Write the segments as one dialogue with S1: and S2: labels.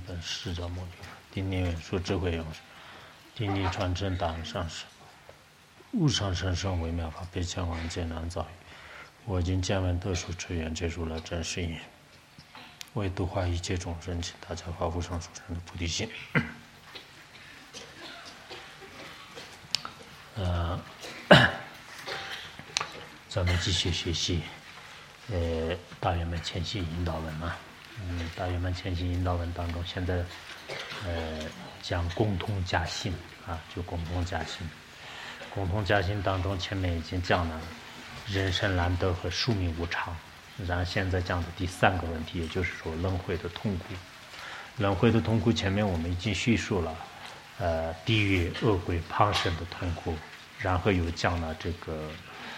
S1: 本释迦牟尼佛，顶念远说智慧勇士，顶礼传承大恩上师，无上甚深微妙法，别千万劫难遭遇。我今见闻得受持愿，结束了真实因，为度化一切众生，请大家发挥上述生的菩提心。咱们继续学习大圆满前行引导文嘛。大圆满前行引导文当中，现在讲共同加行啊，就共同加行。共同加行当中，前面已经讲了人生难得和寿命无常，然后现在讲的第三个问题，也就是说轮回的痛苦。轮回的痛苦前面我们已经叙述了地狱恶鬼旁生的痛苦，然后又讲了这个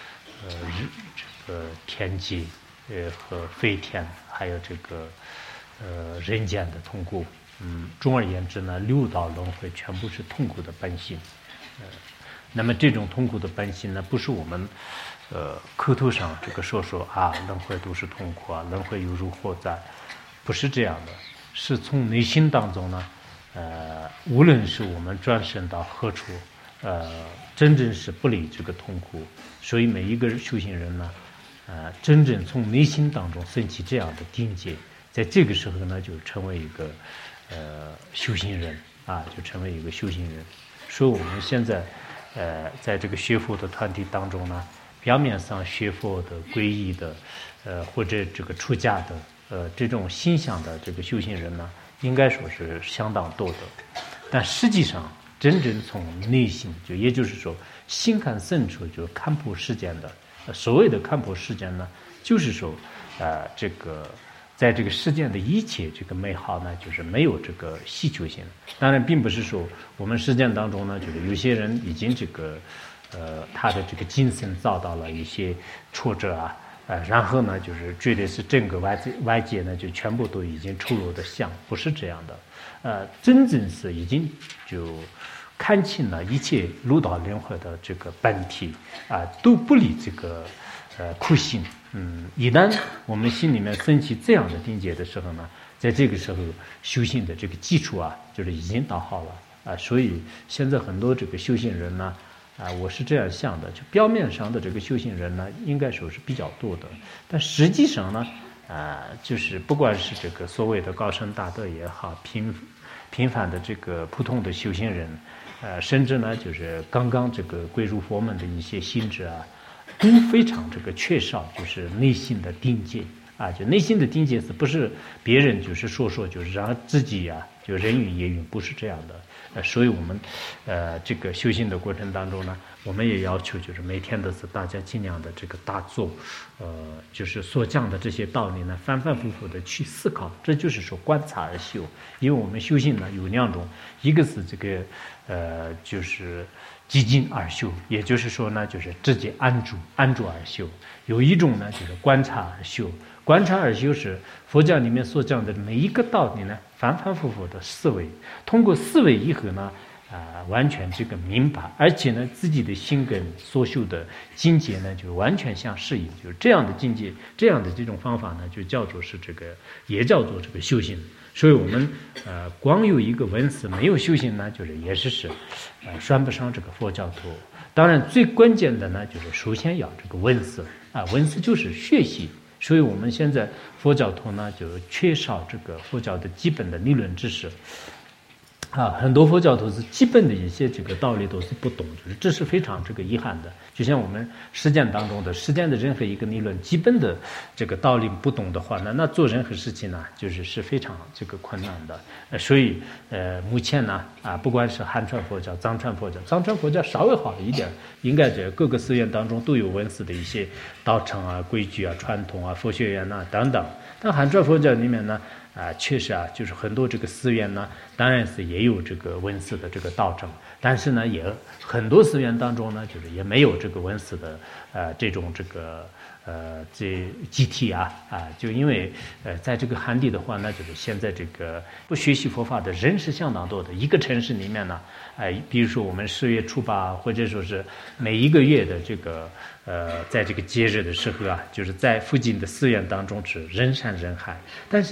S1: 天界和非天，还有这个人间的痛苦。总而言之呢，六道轮回全部是痛苦的本性。那么这种痛苦的本性呢，不是我们口头上这个说啊，轮回都是痛苦啊，轮回有如何在，不是这样的，是从内心当中呢，无论是我们转身到何处，真正是不离这个痛苦。所以每一个修行人呢，真正从内心当中升起这样的境界，在这个时候呢，就成为一个修行人啊，就成为一个修行人。所以我们现在在这个学佛的团体当中呢，表面上学佛的、皈依的，或者这个出家的，这种心想的这个修行人呢，应该说是相当多的。但实际上，真正从内心，也就是说心看深处，就是看破世间的。所谓的看破世间呢，就是说，这个在这个世间的一切这个美好呢，就是没有这个希求性。当然，并不是说我们世间当中呢，就是有些人已经这个，他的这个精神遭到了一些挫折啊，然后呢，就是觉得是整个外界呢，就全部都已经出落的像，不是这样的。真正是已经就看清了一切六道轮回的这个本体啊，都不离这个苦心。一旦我们心里面升起这样的境界的时候呢，在这个时候修行的这个基础啊，就是已经打好了啊。所以现在很多这个修行人呢，我是这样想的，就表面上的这个修行人呢，应该说是比较多的，但实际上呢，就是不管是这个所谓的高僧大德也好，平凡的这个普通的修行人，甚至呢，就是刚刚这个归入佛门的一些心智啊，都非常这个缺少，就是内心的定界啊，就内心的定界是不是别人就是说，就是让自己呀，就人云也云，不是这样的。所以我们这个修行的过程当中呢，我们也要求就是每天都是大家尽量的这个大做，就是所讲的这些道理呢，反反复复的去思考，这就是说观察而修。因为我们修行呢有两种，一个是这个就是寂静而修，也就是说呢，就是直接安住而修；有一种呢，就是观察而修。观察而修是佛教里面所讲的每一个道理呢，反反复复的思维，通过思维以后呢，完全这个明白，而且呢，自己的心跟所修的境界呢，就完全相适应，就是这样的境界，这样的这种方法呢，就叫做是这个，也叫做这个修行。所以我们光有一个文思没有修行呢，就是也是算不上这个佛教徒。当然，最关键的呢，就是首先要这个文思啊，文思就是学习。所以我们现在佛教徒呢，就缺少这个佛教的基本的理论知识啊，很多佛教徒是基本的一些这个道理都是不懂，就是这是非常这个遗憾的。就像我们实践当中的实践的任何一个理论，基本的这个道理不懂的话呢，那做任何事情呢，是非常这个困难的。所以目前呢不管是汉传佛教、藏传佛教，藏传佛教稍微好一点，应该这各个寺院当中都有文思的一些道场啊、规矩啊、传统啊、佛学院啊等等。但汉传佛教里面呢，确实就是很多这个寺院呢，当然是也有这个文思的这个道场，但是呢，也很多寺院当中呢，就是也没有这个文思的这种这个这集体就因为在这个汉地的话呢，就是现在这个不学习佛法的人是相当多的，一个城市里面呢，比如说我们10月初8，或者说是每一个月的这个在这个节日的时候就是在附近的寺院当中是人山人海，但是其中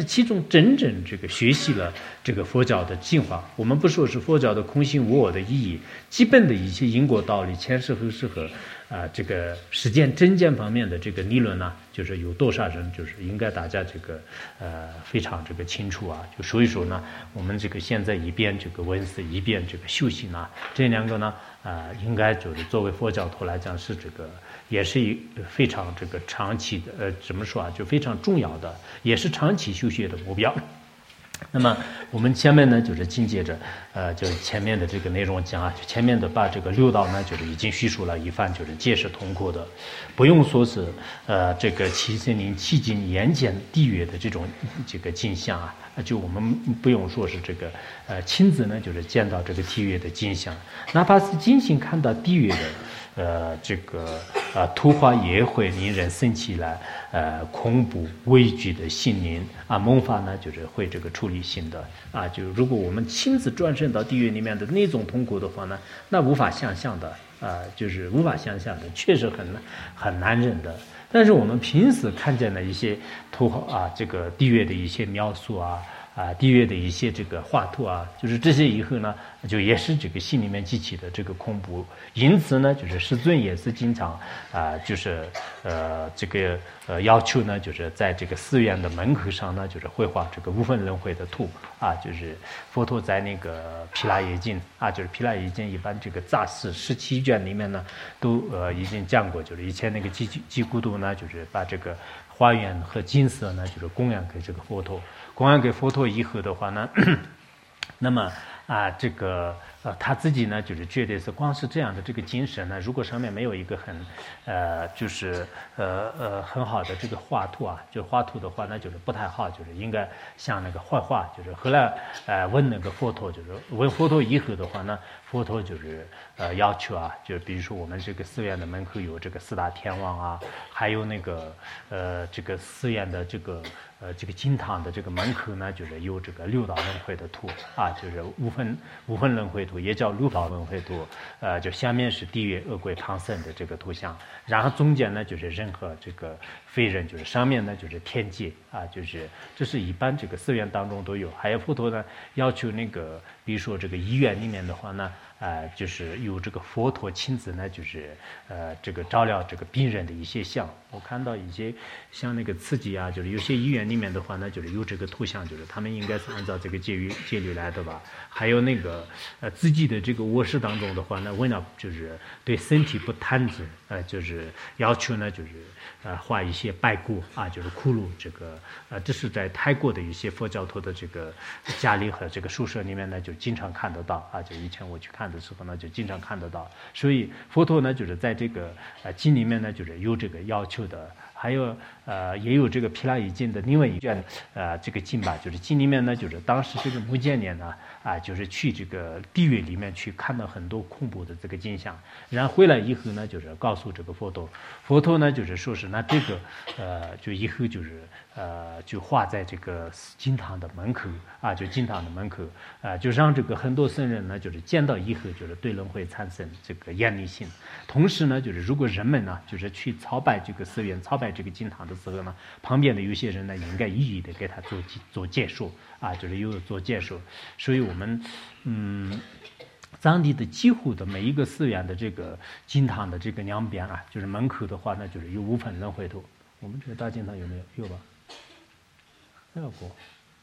S1: 真正这个学习了这个佛教的进化，我们不说是佛教的空性无我的意义，基本的一些因果道理、前世后世和这个实践真见方面的这个理论呢，就是有多少人就是应该大家这个非常这个清楚啊。就所以说呢，我们这个现在一边这个文思，一边这个修行啊，这两个呢应该就是作为佛教徒来讲是这个。也是非常这个长期的怎么说啊，就非常重要的，也是长期修学的目标。那么我们前面呢，就是紧接着就是前面的这个内容讲啊，前面的把这个六道呢，就是已经叙述了一番，就是皆是通过的，不用说是这个七森林迄今眼见地狱的这种这个景象啊，就我们不用说是这个亲自呢，就是见到这个地狱的景象，哪怕是仅仅看到地狱的。这个图画也会令人生起来恐怖畏惧的心灵啊，梦法呢就是会这个处理性的啊，就如果我们亲自转身到地狱里面的那种痛苦的话呢，那无法想象的就是无法想象的，确实很难忍的。但是我们平时看见的一些图画啊，这个地狱的一些描述啊。地狱的一些这个画图啊，就是这些以后呢，就也是这个心里面激起的这个恐怖，因此呢，就是师尊也是经常就是这个要求呢，就是在这个寺院的门口上呢，就是绘画这个无分轮回的图啊，就是佛陀在那个毗拉耶经啊，就是毗拉耶经一般这个杂事17卷里面呢，都已经讲过，就是以前那个基孤独呢，就是把这个花园和金色呢，就是供养给这个佛陀。供养给佛陀以后的话呢，那么这个他自己呢，就是觉得是光是这样的这个精神呢，如果上面没有一个很就是很好的这个画图啊，就画图的话，那就是不太好，就是应该像那个绘画，就是后来问那个佛陀，就是问佛陀以后的话呢，佛陀就是要求啊，就比如说我们这个寺院的门口有这个四大天王啊，还有那个这个寺院的这个经堂的这个门口呢，就是有这个六道轮回的图啊，就是无分轮回图，也叫六道轮回图。就下面是地狱、恶鬼、旁生的这个图像，然后中间呢就是人和这个非人，就是上面呢就是天界啊，就是这是一般这个寺院当中都有。还有佛陀呢要求那个，比如说这个医院里面的话呢。就是有这个佛陀亲自呢，就是这个照料这个病人的一些像，我看到一些像那个慈济啊，就是有些医院里面的话呢，就是有这个图像，就是他们应该是按照这个戒律来的吧。还有那个自己的这个卧室当中的话呢，为了就是对身体不贪执，就是要求呢就是画一些白骨啊，就是骷髅这个这是在泰国的一些佛教徒的这个家里和这个宿舍里面呢，就经常看得到啊，就以前我去看的时候呢，就经常看得到。所以佛陀呢，就是在这个经里面呢，就是有这个要求的。还有也有这个毗拉耶经的另外一卷这个经吧，就是经里面呢，就是当时这个目犍连呢就是去这个地狱里面去看到很多恐怖的这个景象，然后回来以后呢，就是告诉这个佛陀，佛陀呢就是说是那这个就以后就是就画在这个经堂的门口啊，就经堂的门口就让这个很多僧人呢就是见到以后就是对轮回产生这个厌离心，同时呢就是如果人们呢就是去朝拜这个寺院朝拜这个经堂的时候呢，旁边的有些人呢应该一一的给他做解说啊，就是有做解说，所以我们藏地的几乎的每一个寺院的这个经堂的这个两边啊，就是门口的话呢，就是有无分轮回图。我们这个大经堂有没有？有吧？没有过。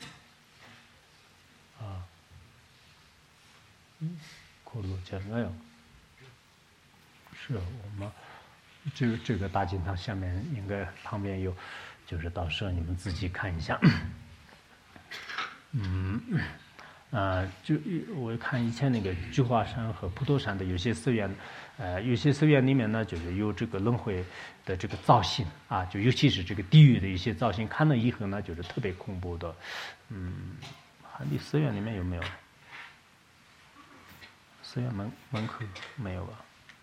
S1: 可罗前没有。是我们这个大经堂下面应该旁边有，就是到时候你们自己看一下。就我看以前那个菊花山和普陀山的有些寺院，有些寺院里面呢，就是有这个轮回的这个造型啊，就尤其是这个地狱的一些造型，看了以后呢，就是特别恐怖的。汉地寺院里面有没有？寺院门口没有吧？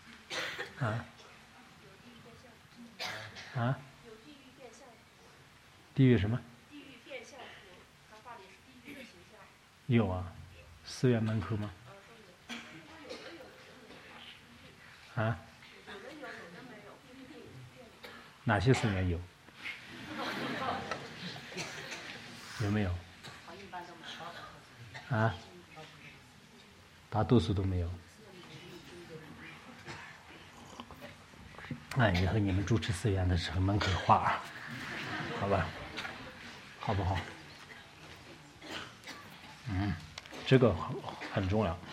S1: 地狱什么？地狱变相图，他画的是地狱的形象。有啊，寺院门口吗？哪些寺院有？有没有？ 啊，大多数都没有。以后你们主持寺院的时候门口画，好吧？好不好？这个很重要。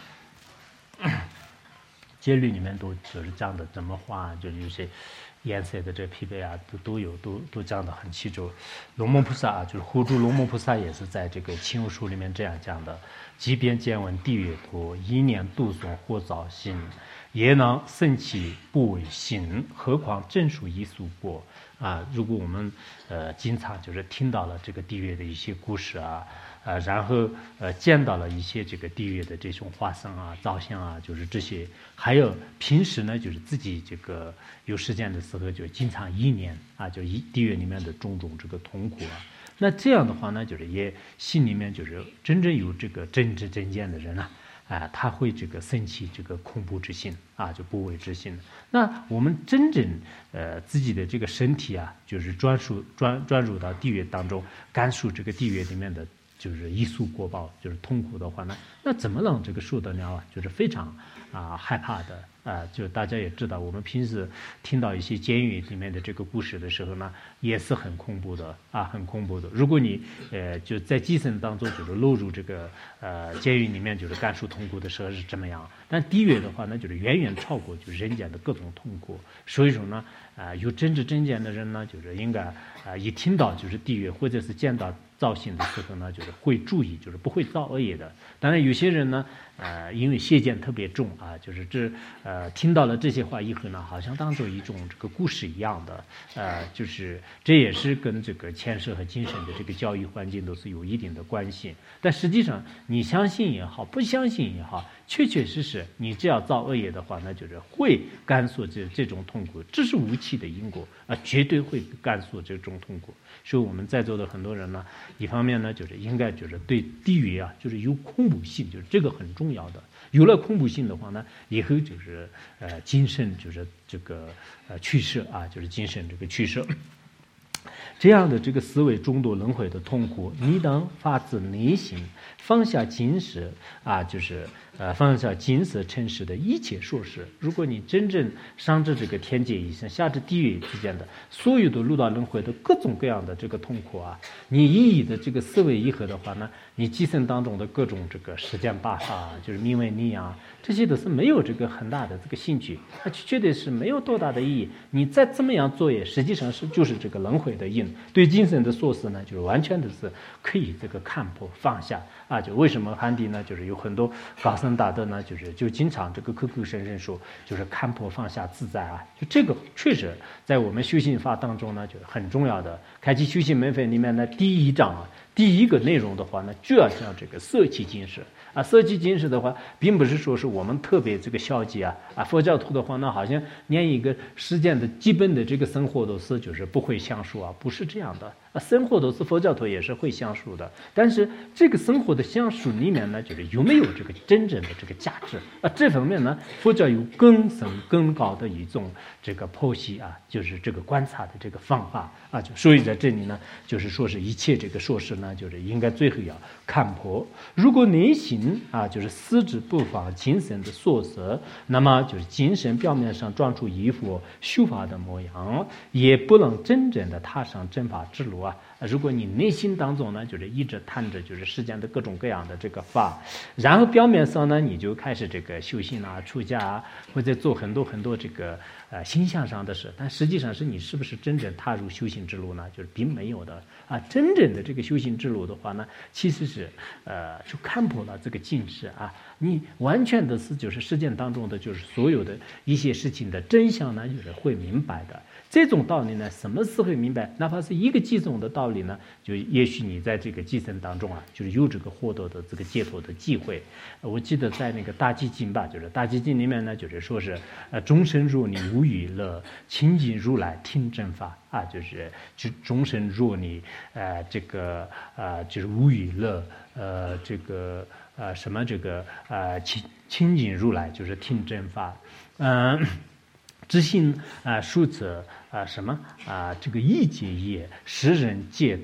S1: 戒律里面都就是讲的怎么画，就是有些颜色的这匹配啊，都讲的很清楚。龙门菩萨啊，就是护住龙门菩萨也是在这个清幽书里面这样讲的：即便见闻地狱土，一念度诵或造心，也能生起不为心，何况正属一宿过啊？如果我们经常就是听到了这个地狱的一些故事啊。然后见到了一些这个地狱的这种化身啊、造像啊，就是这些，还有平时呢，就是自己这个有时间的时候，就经常意念啊，就地狱里面的种种这个痛苦啊。那这样的话呢，就是也心里面就是真正有这个真知真见的人啊，他会这个生起这个恐怖之心啊，就不畏之心。那我们真正自己的这个身体啊，就是专入到地狱当中，感受这个地狱里面的。就是一宿过报，就是痛苦的话呢，那怎么能这个受得了啊？就是非常害怕的就大家也知道，我们平时听到一些监狱里面的这个故事的时候呢，也是很恐怖的很恐怖的。如果你就在基层当中就是落入这个监狱里面，就是感受痛苦的时候是这么样，但地狱的话呢，就是远远超过就是人间的各种痛苦。所以说呢，有真知真见的人呢，就是应该一听到就是地狱或者是见到造性的时候呢，就是会注意，就是不会造恶业的。当然有些人呢，因为邪见特别重就是听到了这些话以后呢，好像当做一种这个故事一样的，就是这也是跟这个前世和今生的这个教育环境都是有一定的关系。但实际上，你相信也好，不相信也好，确确实实，你只要造恶业的话，那就是会感受这种痛苦，这是无期的因果绝对会感受这种痛苦。所以我们在座的很多人呢，一方面呢，就是应该就是对地狱就是有恐怖性，就是这个很重要的。有了恐怖性的话呢，以后就是精神就是这个去世就是精神这个去世。这样的这个思维中度轮回的痛苦，你当发自内心放下今世就是放下今世尘世的一切硕事。如果你真正上至这个天界以上，下至地狱之间的所有的六道轮回的各种各样的这个痛苦你一一的这个思维一合的话呢，你基层当中的各种这个时间八法就是名为利这些都是没有这个很大的这个兴趣，绝对是没有多大的意义。你再怎么样做也实际上就是这个轮回的因。对精神的硕士呢，就是完全的是可以这个看破放下就为什么汉地呢，就是有很多高僧大德呢，就经常这个口口声声说，就是看破放下自在就这个确实在我们修行法当中呢，就是很重要的。开启修行门扉里面呢，第一章第一个内容的话呢，就要讲这个色气金石色气金石的话，并不是说是我们特别这个消极佛教徒的话呢，好像连一个实践的基本的这个生活都是就是不会享受不是这样的生活都是佛教徒也是会享受的，但是这个生活的享受里面呢，就是有没有这个真正的这个价值这方面呢，佛教有更深更高的一种这个剖析就是这个观察的这个方法就所以在这里呢，就是说是一切这个硕士呢，就是应该最后要看破。如果内心就是思之不妨精神的所色，那么就是精神表面上装出一副修法的模样，也不能真正的踏上正法之路如果你内心当中呢，就是一直谈着就是世间的各种各样的这个法，然后表面上呢，你就开始这个修行出家或者做很多很多这个形象上的事，但实际上是你是不是真正踏入修行之路呢？就是并没有的真正的这个修行之路的话呢，其实是就看破了这个境识你完全的是就是世间当中的就是所有的一些事情的真相呢，就是会明白的。这种道理呢，什么时候明白？哪怕是一个计中的道理呢，就也许你在这个计生当中就是有这个获得的这个解脱的机会。我记得在那个大寂经就是大寂经里面呢，就是说是终身若你无与乐，亲近如来听正法就是终身若你这个就是无与乐这个什么这个亲近如来就是听正法知信数则什么这个一解业，使人解脱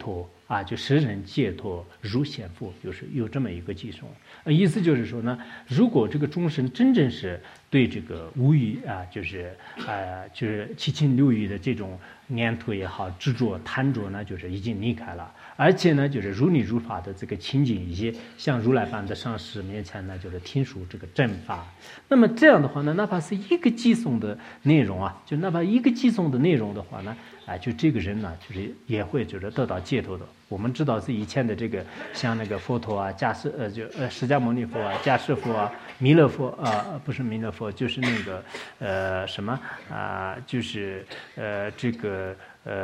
S1: 啊，就使人解脱如仙佛，就是有这么一个寄送。意思就是说呢，如果这个众生真正是对这个无欲啊，就是七情六欲的这种念头也好，执着贪着呢，就是已经离开了，而且呢，就是如理如法的这个情景，以及像如来般的上师面前呢，就是听说这个正法。那么这样的话呢，哪怕是一个寄送的内容啊，就哪怕一个寄送的内容的话呢，就这个人呢，就是也会就是得到解脱的。我们知道是以前的这个像那个佛陀啊，释迦牟尼佛啊，迦叶佛啊，弥勒佛啊，不是弥勒佛，就是那个什么啊，就是这个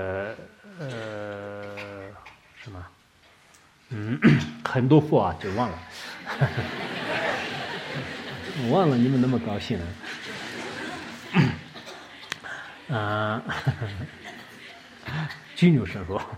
S1: 什么很多佛啊，就忘了，我忘了，你们那么高兴啊？居牛神佛。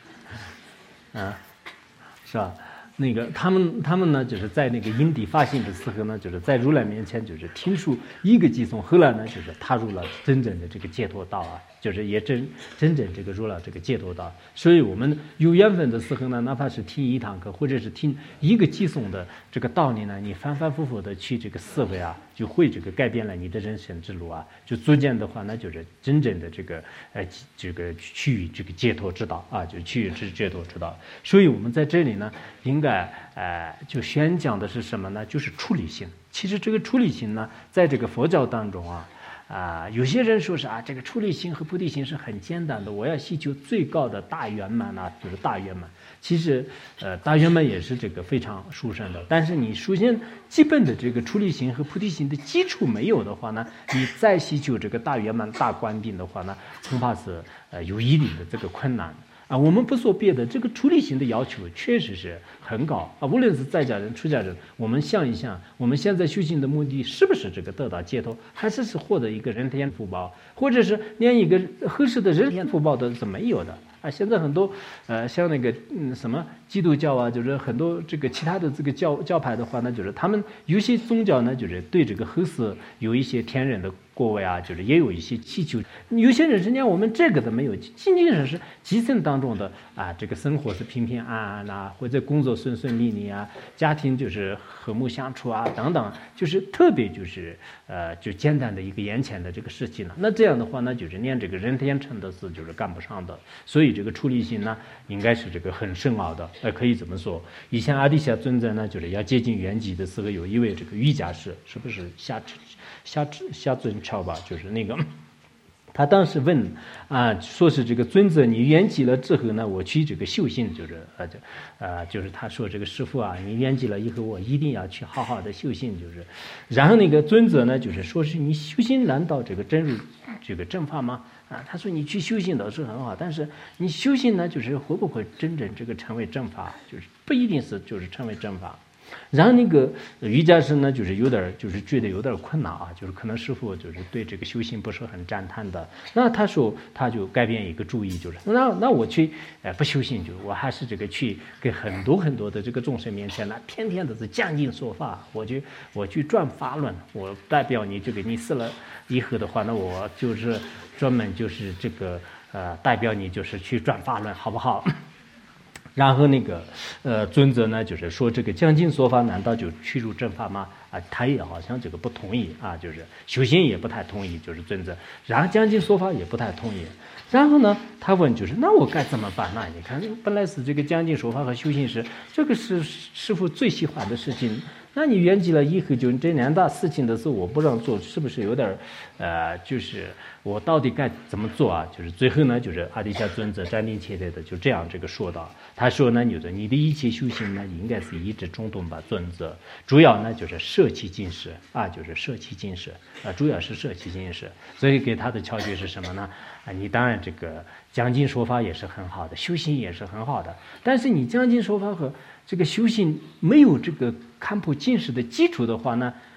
S1: 是吧？那个他们呢，就是在那个因地发心的时候呢，就是在如来面前，就是听说一个寄送，后来呢，就是踏入了真正的这个解脱道啊，就是也真正这个入了这个解脱道。所以我们有缘分的时候呢，哪怕是听一堂课，或者是听一个寄送的这个道理呢，你反反复复的去这个思维啊，就会这个改变了你的人生之路啊，就逐渐的话呢，就是真正的这个趋于这个解脱之道啊，就趋于解脱之道。所以我们在这里呢，应该就宣讲的是什么呢？就是出离心。其实这个出离心呢，在这个佛教当中有些人说是这个出离心和菩提心是很简单的，我要希求最高的大圆满啊，就是大圆满。其实大圆满也是这个非常殊胜的，但是你首先基本的这个出离心和菩提心的基础没有的话呢，你再希求这个大圆满大灌顶的话呢，恐怕是有一定的这个困难。我们不说别的，这个出离心的要求确实是很高无论是在家人、出家人，我们想一想，我们现在修行的目的是不是这个得到解脱，还是获得一个人天福报，或者是连一个合适的人天福报都是没有的现在很多像那个什么基督教啊，就是很多这个其他的这个教派的话呢，就是他们有些宗教呢，就是对这个合适有一些天人的过位就是也有一些祈求。有些人是连我们这个都没有，仅仅是基层当中的这个生活是平平安安或者工作顺顺利利家庭就是和睦相处等等，就是特别就是就简单的一个眼前的这个事情了。那这样的话呢，就是连这个人天成的事就是干不上的。所以这个出离心呢，应该是这个很深奥的，可以这么说。以前阿底峡尊者呢，就是要接近圆寂的时候，有一位这个瑜伽师，是不是下尊桥吧？就是那个，他当时问说是这个尊者，你圆寂了之后呢，我去这个修行，就是他说这个师父你圆寂了以后，我一定要去好好的修行，就是。然后那个尊者呢，就是说是你修行难道这个真入这个正法吗？他说你去修行倒是很好，但是你修行呢，就是会不会真正这个成为正法，就是不一定是就是成为正法。然后那个瑜伽师呢，就是有点就是觉得有点困难就是可能师父就是对这个修行不是很赞叹的。那他说他就改变一个主意，就是那我去不修行，就我还是这个去给很多很多的这个众生面前天天的是讲经说法，我去转法轮，我代表你这个你死了以后的话，那我就是专门就是这个代表你就是去转法轮，好不好？然后那个尊者呢，就是说这个讲经说法难道就趋入正法吗？他也好像这个不同意就是修行也不太同意，就是尊者，然后讲经说法也不太同意。然后呢，他问就是那我该怎么办呢？你看本来是这个讲经说法和修行是这个是师父最喜欢的事情，那你圆寂了以后就这两大事情的时候我不让做，是不是有点就是我到底该怎么做就是最后呢，就是阿底峡尊者斩钉截铁的就这样这个说道。他说呢，就是你的一切修行呢，应该是一直中动吧尊者，主要呢就是舍弃进食就是舍弃进食主要是舍弃进食。所以给他的窍诀是什么呢？你当然这个讲经说法也是很好的，修行也是很好的，但是你讲经说法和这个修行没有这个看破进食的基础的话呢，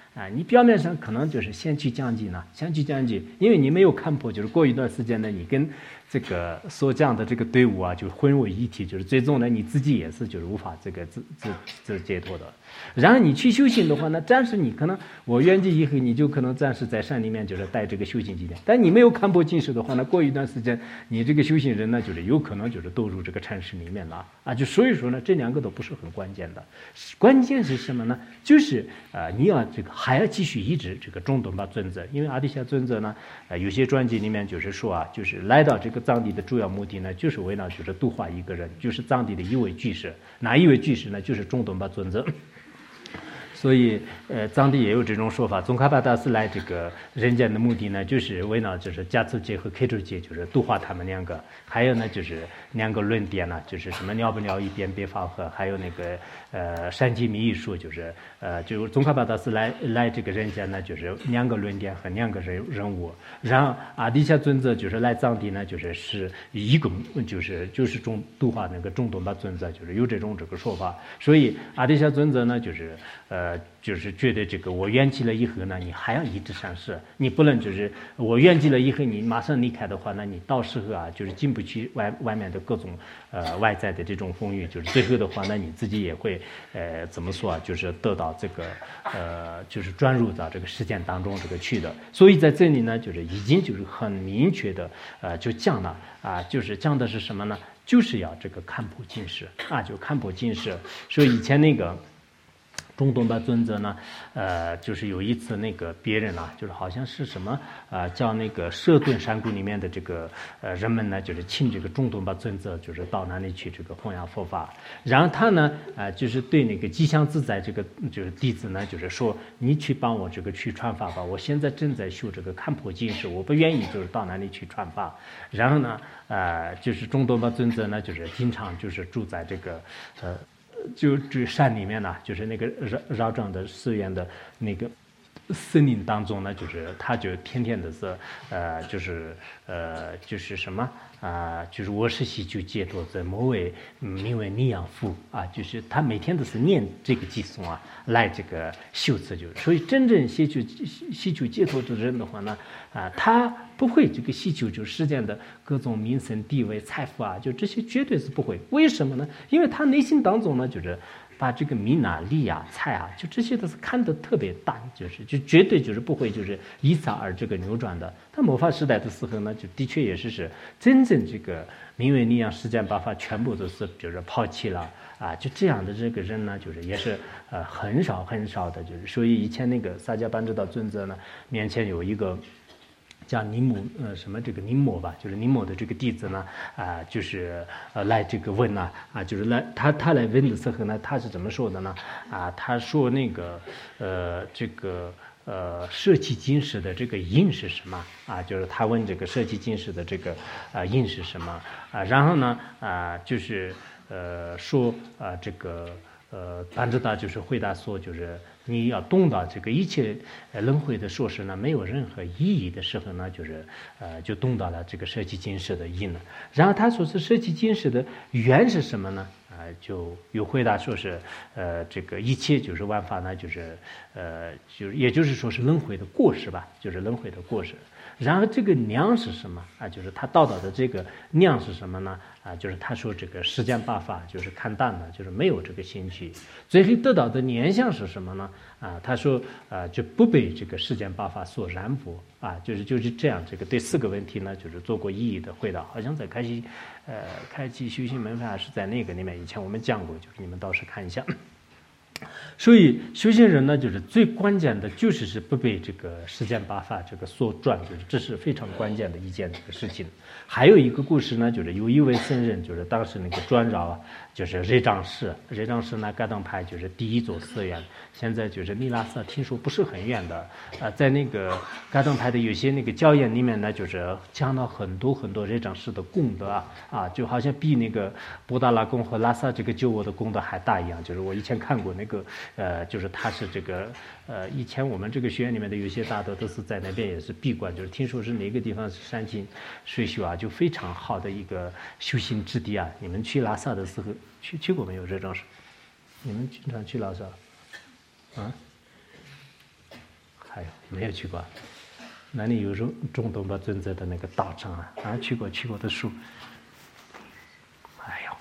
S1: 啊，你表面上可能就是先去降级呢，先去降级，因为你没有看破，就是过一段时间呢，你跟这个所讲的这个队伍啊，就混为一体，就是最终呢，你自己也是就是无法这个自解脱的。然后你去修行的话呢，暂时你可能我圆寂以后，你就可能暂时在山里面就是带这个修行几天，但你没有看破尽实的话呢，过一段时间，你这个修行人呢，就是有可能就是堕入这个禅室里面了啊。就所以说呢，这两个都不是很关键的，关键是什么呢？就是你要这个还要继续一直这个中东巴尊者，因为阿底峡尊者呢，有些传记里面就是说啊，就是来到这个藏地的主要目的呢，就是为了就是度化一个人，就是藏地的一位居士，哪一位居士呢？就是中东巴尊者。所以，藏地也有这种说法，宗喀巴大师来这个人间的目的呢，就是为了就是迦毗界和开智界，就是度化他们两个。还有呢，就是两个论点呢，就是什么尿不尿一边别放和，还有那个善解密意说，就是就宗喀巴大师来这个人间呢，就是两个论点和两个人物。然后阿底峡尊者就是来藏地呢，是一共就是度化那个中东巴尊者，就是有这个说法。所以阿底峡尊者呢，就是觉得这个我圆寂了以后呢，你还要一直善事，你不能就是我圆寂了以后你马上离开的话，那你到时候啊就是进不去外面的各种外在的这种风雨，就是最后的话，那你自己也会怎么说啊，就是得到这个就是转入到这个实践当中这个去的。所以在这里呢，就是已经就是很明确的就讲了啊，就是讲的是什么呢？就是要这个看破尽实啊，就看破尽实。所以以前那个中东巴尊者呢，就是有一次那个别人啊，就是好像是什么叫那个舍顿山谷里面的这个人们呢，就是请这个中东巴尊者，就是到那里去这个弘扬佛法。然后他呢，就是对那个吉祥自在这个就是弟子呢，就是说你去帮我这个去传法吧，我现在正在修这个看破尽实，我不愿意就是到那里去传法。然后呢，就是中东巴尊者呢，就是经常就是住在这个就山里面呢，就是那个绕庄的寺院的那个森林当中呢，就是他就天天的是就是什么就是我是喜就解脱者，某为名为尼养父啊，就是他每天都是念这个偈颂啊，来这个修持就。所以真正喜求解脱的人的话呢，他不会这个希求就世间的各种名声地位财富啊，就这些绝对是不会。为什么呢？因为他内心当中呢，就是把这个名啊、利啊、财啊，就这些都是看得特别淡，就绝对就是不会就是一撒而这个扭转的。但末法时代的时候呢，就的确也是真正这个名为利养世间八法全部都是就是抛弃了啊，就这样的这个人呢，就是也是很少的，就是所以以前那个萨迦班智道尊者呢面前有一个叫宁母什么这个宁母吧，就是宁母的这个弟子呢就是来这个问呢就是来他来问的时候呢，他是怎么说的呢他说那个这个舍弃金石的这个因是什么就是他问这个舍弃金石的这个因是什么然后呢就是说这个班智达就是回答说，就是你要懂到这个一切轮回的说是呢没有任何意义的时候呢，就是就懂到了这个舍弃金石的因了。然后他说是舍弃金石的缘是什么呢？就有回答说是这个一切就是万法呢，就是就是也就是说是轮回的过失吧，就是轮回的过失。然后这个量是什么就是他道的这个量是什么呢？就是他说这个世间八法就是看淡了，就是没有这个兴趣。最后得到的念想是什么呢？他说就不被这个世间八法所染污就是这样。这个对4个问题呢，就是做过一一的回答，好像在开启修行门派是在那个里面，以前我们讲过，就是你们倒是看一下。所以修行人呢，就是最关键的就是不被这个世间八法这个所转，就是这是非常关键的一件这个事情。还有一个故事呢，就是有一位僧人，就是当时那个转绕就是热胀寺呢，噶当派就是第一座寺院，现在就是弥拉萨，听说不是很远的在那个噶当派的有些那个教言里面呢，就是讲了很多热胀寺的功德就好像比那个布达拉宫和拉萨这个鸠沃的功德还大一样。就是我以前看过那个就是他是这个以前我们这个学院里面的有些大德都是在那边也是闭关，就是听说是哪个地方是山清水秀就非常好的一个修行之地你们去拉萨的时候去过没有？热胀寺，你们经常去拉萨还有没有去过？那里有中东巴尊者的那个道场啊，去过的书。哎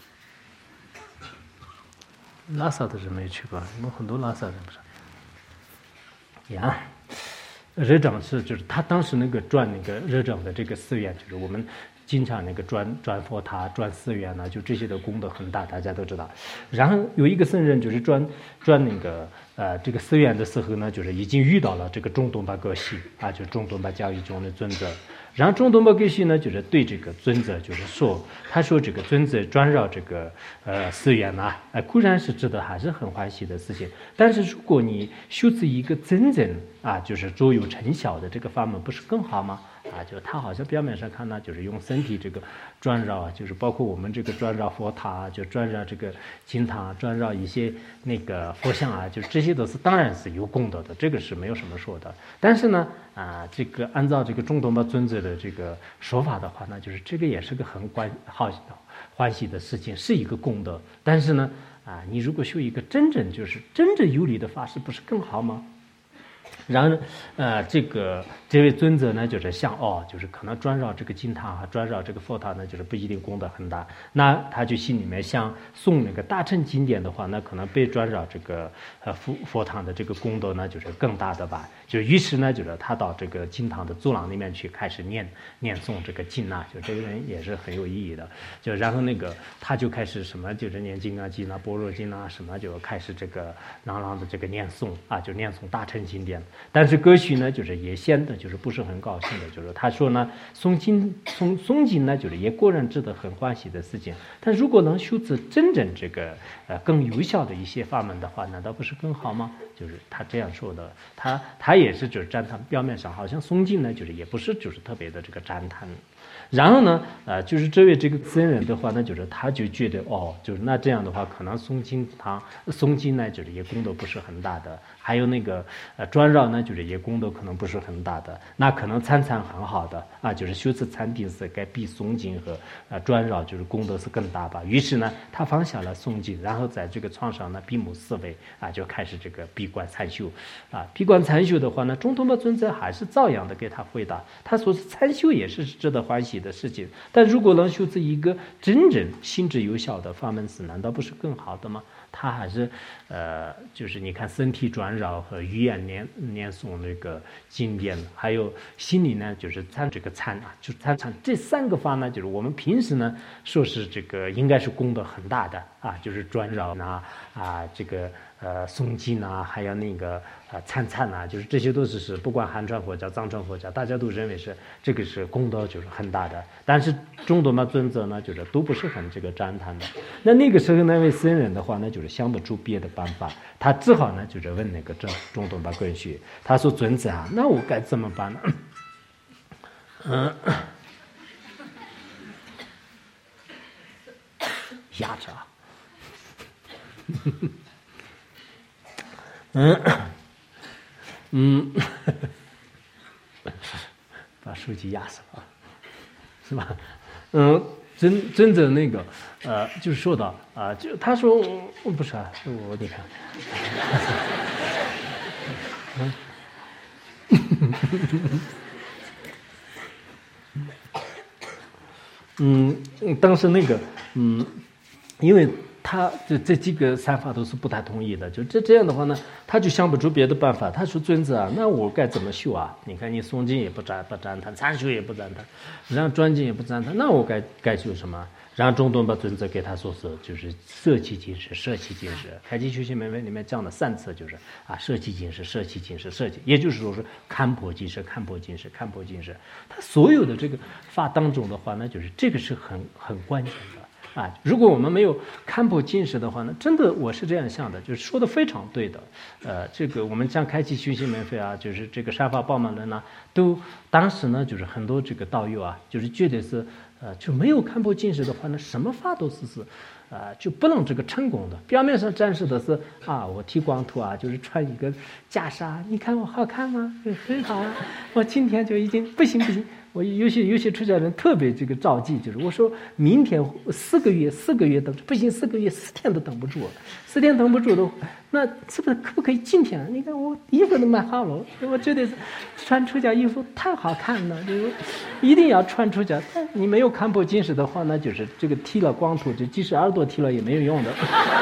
S1: 呦，拉萨的人没去过，我们很多拉萨人不是。呀，热掌就是他当时那个转那个热掌的这个寺院，就是我们经常那个转佛塔、转寺院呢，就这些的功德很大，大家都知道。然后有一个僧人就是转那个这个寺院的时候呢，就是已经遇到了这个中东巴格西啊，就中东巴教义中的尊者。然后中东巴格西呢，就是对这个尊者就是说，他说这个尊者转绕这个寺院呢，固然是值得还是很欢喜的事情，但是如果你修持一个真正啊，就是卓有成效的这个法门，不是更好吗？啊，就他好像表面上看呢，就是用身体这个转绕啊，就是包括我们这个转绕佛塔，就转绕这个经堂，转绕一些那个佛像啊，就这些都是当然是有功德的，这个是没有什么说的。但是呢，这个按照这个中东巴尊者的这个说法的话呢，就是这个也是个很欢喜的事情，是一个功德。但是呢，你如果修一个真正有理的法事，不是更好吗？然后呢，这位尊者呢，就是就是可能转绕这个经堂啊，转绕这个佛塔呢，就是不一定功德很大。那他就心里面像诵那个大乘经典的话，那可能被转绕这个佛堂的这个功德呢，就是更大的吧。就于是呢，就是他到这个经堂的走廊里面去开始念诵这个经啊，就这个人也是很有意义的。就然后那个他就开始什么，就是念金刚经啊、般若经啊什么，就开始这个朗朗的这个念诵啊，就念诵大乘经典。但是歌曲呢，就是也显得就是不是很高兴的，就是他说呢，诵经呢，就是也固然值得很欢喜的事情，但如果能修持真正这个更有效的一些法门的话，难道不是更好吗？就是他这样说的，他也是就是赞叹，表面上好像诵经呢，就是也不是就是特别的这个赞叹。然后呢，就是这位这个僧人的话呢，就是他就觉得就是那这样的话，可能诵经呢，就是也功德不是很大的。还有那个转绕呢，就是也功德可能不是很大的。那可能参很好的啊，就是修持禅定是该比诵经和转绕就是功德是更大吧。于是呢，他放下了诵经，然后在这个床上呢闭目思维啊，就开始这个闭关参修啊。闭关参修的话呢，中东巴尊者还是照样的给他回答，他说是参修也是值得欢喜的事情，但如果能修持一个真正行之有效的法门是，难道不是更好的吗？他还是就是你看身体转绕和语言念诵那个经典，还有心里呢，就是参这三个法呢，就是我们平时呢说是这个应该是功德很大的啊，就是转绕这个诵经啊，还有那个参啊，就是这些都是不管汉传佛教、藏传佛教，大家都认为是这个是功德就是很大的。但是中东巴尊者呢，就是都不是很这个赞叹的。那个时候那位僧人的话呢，就是想不出别的办法，他只好呢就是问那个中东巴根须，他说尊者啊，那我该怎么办呢？压着啊。把书记压死了，是吧？真的那个就是说到就他说不是啊，我你看，当时那个因为他这几个三法都是不太同意的，就这样的话呢，他就想不出别的办法。他说尊者啊，那我该怎么修啊？你看你诵经也不赞叹，参修也不赞叹，然后转经也不赞叹，那我该修什么？然后中东巴尊者给他说是就是舍弃尽食，舍弃尽食。开经修行门里面讲了3次，就是舍弃尽食，舍弃尽食，舍弃，也就是说是看破尽食，看破尽食，看破尽食。他所有的这个法当中的话呢，就是这个是很关键的。如果我们没有看破尽食的话呢，真的我是这样想的，就是说的非常对的。这个我们讲开启修行门费啊，就是这个三法宝满论啊，都当时呢就是很多这个道友啊，就是觉得是就没有看破尽食的话呢，什么法都是就不能这个成功的。表面上展示的是我剃光头啊，就是穿一个袈裟，你看我好看吗？很好啊，我今天就已经不行，
S2: 我有些出家人特别这个着急，就是我说明天4个月等不行，4个月4天都等不住，4天等不住的，那是不是可不可以今天？你看我衣服都买好了，我觉得穿出家衣服太好看了，就是一定要穿出家。你没有看破今世的话，那就是这个剃了光头，就即使耳朵剃了也没有用的。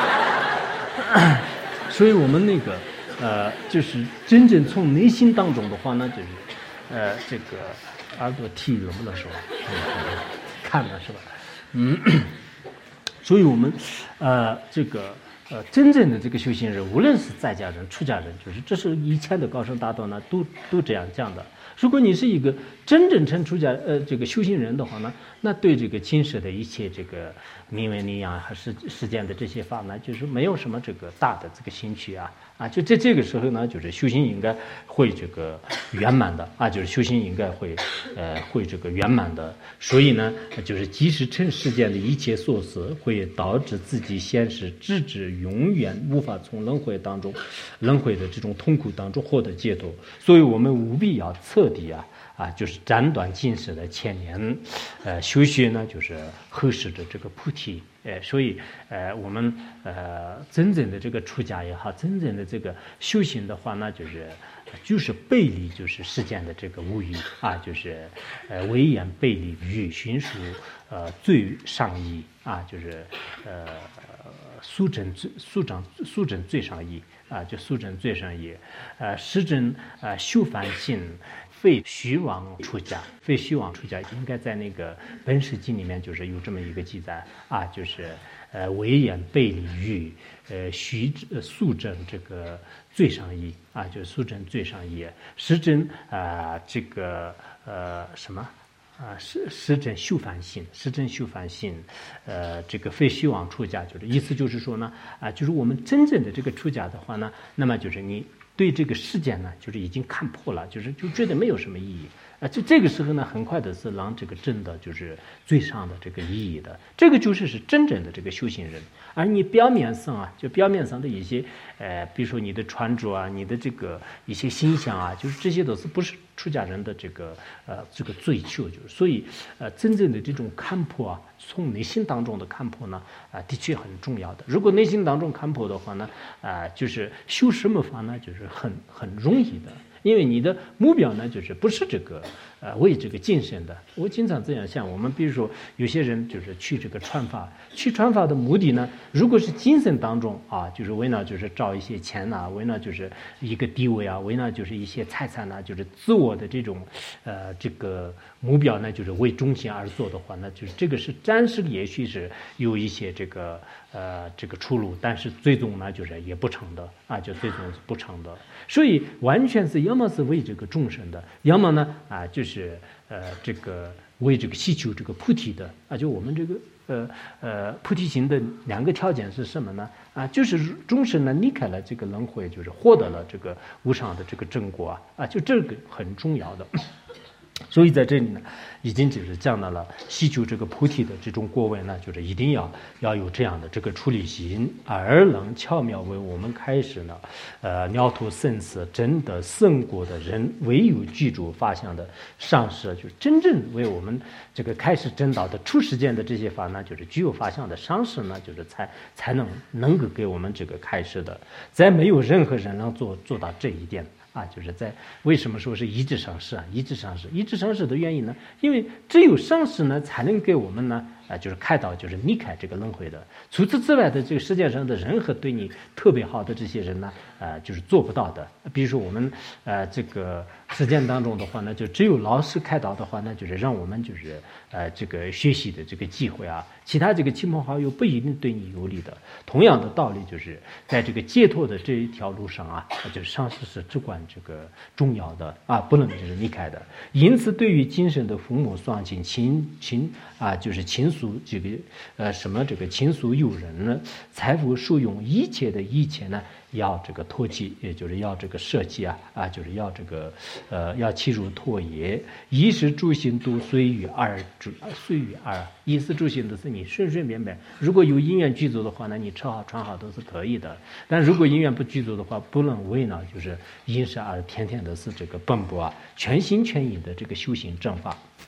S2: 所以我们那个就是真正从内心当中的话呢，就是这个耳朵剃了不了是吧？看了是吧？所以我们这个真正的这个修行人，无论是在家人、出家人，就是这是以前的高僧大德呢，都这样讲的。如果你是一个真正成出家这个修行人的话呢，那对这个今世的一切这个名闻利养和世间的这些法呢，就是没有什么这个大的这个兴趣啊，就在这个时候呢，就是修行应该会这个圆满的啊，就是修行应该会这个圆满的。所以呢，就是即使趁世间的一切所思，会导致自己现世直至永远无法从轮回的这种痛苦当中获得解脱。所以我们务必要彻底就是斩断今世的牵连，修学呢就是合适的这个菩提。所以我们真正的这个出家也好，真正的这个修行的话呢，就是背离就是世间的这个无欲啊，就是唯言背离欲，寻属最上义啊，就是速证最上义啊，就速证最上义，实证修梵性。非虚妄出家，非虚妄出家应该在那个本释经里面就是有这么一个记载啊，就是唯言背离欲，速证这个最上义啊，就是速证最上义，实证这个什么？实证修梵性，实证修梵性，这个非虚妄出家，就是意思就是说呢，就是我们真正的这个出家的话呢，那么就是你对这个世间呢，就是已经看破了，就觉得没有什么意义。就这个时候呢，很快的是让这个真的就是最上的这个意义的，这个就是真正的这个修行人。而你表面上就表面上的一些比如说你的穿着啊，你的这个一些形象啊，就是这些都是不是出家人的这个追求，就是所以真正的这种看破啊，从内心当中的看破呢的确很重要的。如果内心当中看破的话呢就是修什么法呢，就是很容易的。因为你的目标呢，就是不是这个为这个晋升的。我经常这样想，我们比如说有些人就是去这个传法，去传法的目的呢，如果是精神当中就是为了就是找一些钱呐，为了就是一个地位啊，为了就是一些财产呐，就是自我的这种这个目标呢，就是为中心而做的话，那就是这个是暂时也许是有一些这个出路，但是最终呢，就是也不成的就最终是不成的。所以完全是要么是为这个众生的，要么呢就是这个为这个希求这个菩提的就我们这个菩提心的2个条件是什么呢？就是众生呢离开了这个轮回，就是获得了这个无上的这个正果就这个很重要的。所以在这里呢，已经就是讲到了希求这个菩提的这种果位呢，就是一定要有这样的这个出离心，而能巧妙为我们开始呢，了脱生死真的圣果的人，唯有具足法相的上师，就是真正为我们这个开始证道的出世间的这些法呢，就是具有法相的上师呢，就是才能够给我们这个开示的，再没有任何人能做到这一点。就是在为什么说是一智上师一智上师的原因呢？因为只有上师呢，才能给我们呢就是开导，就是离开这个轮回的。除此之外的这个世界上的任何对你特别好的这些人呢，就是做不到的。比如说我们这个实践当中的话呢，就只有老师开导的话呢，就是让我们就是这个学习的这个机会其他这个亲朋好友不一定对你有利的。同样的道理，就是在这个解脱的这一条路上就是上师是至关这个重要的不能就是离开的。因此，对于精神的父母双亲就是亲属这个什么这个亲属友人呢，财富受用一切的一切呢，要这个脱弃，也就是要这个舍弃就是要这个要弃入脱业，衣食住行都随遇而衣食住行都是你顺顺便便，如果有因缘具足的话呢，你吃好穿好都是可以的。但如果因缘不具足的话，不能为了就是因食而天天的是这个奔波全心全意的这个修行正法。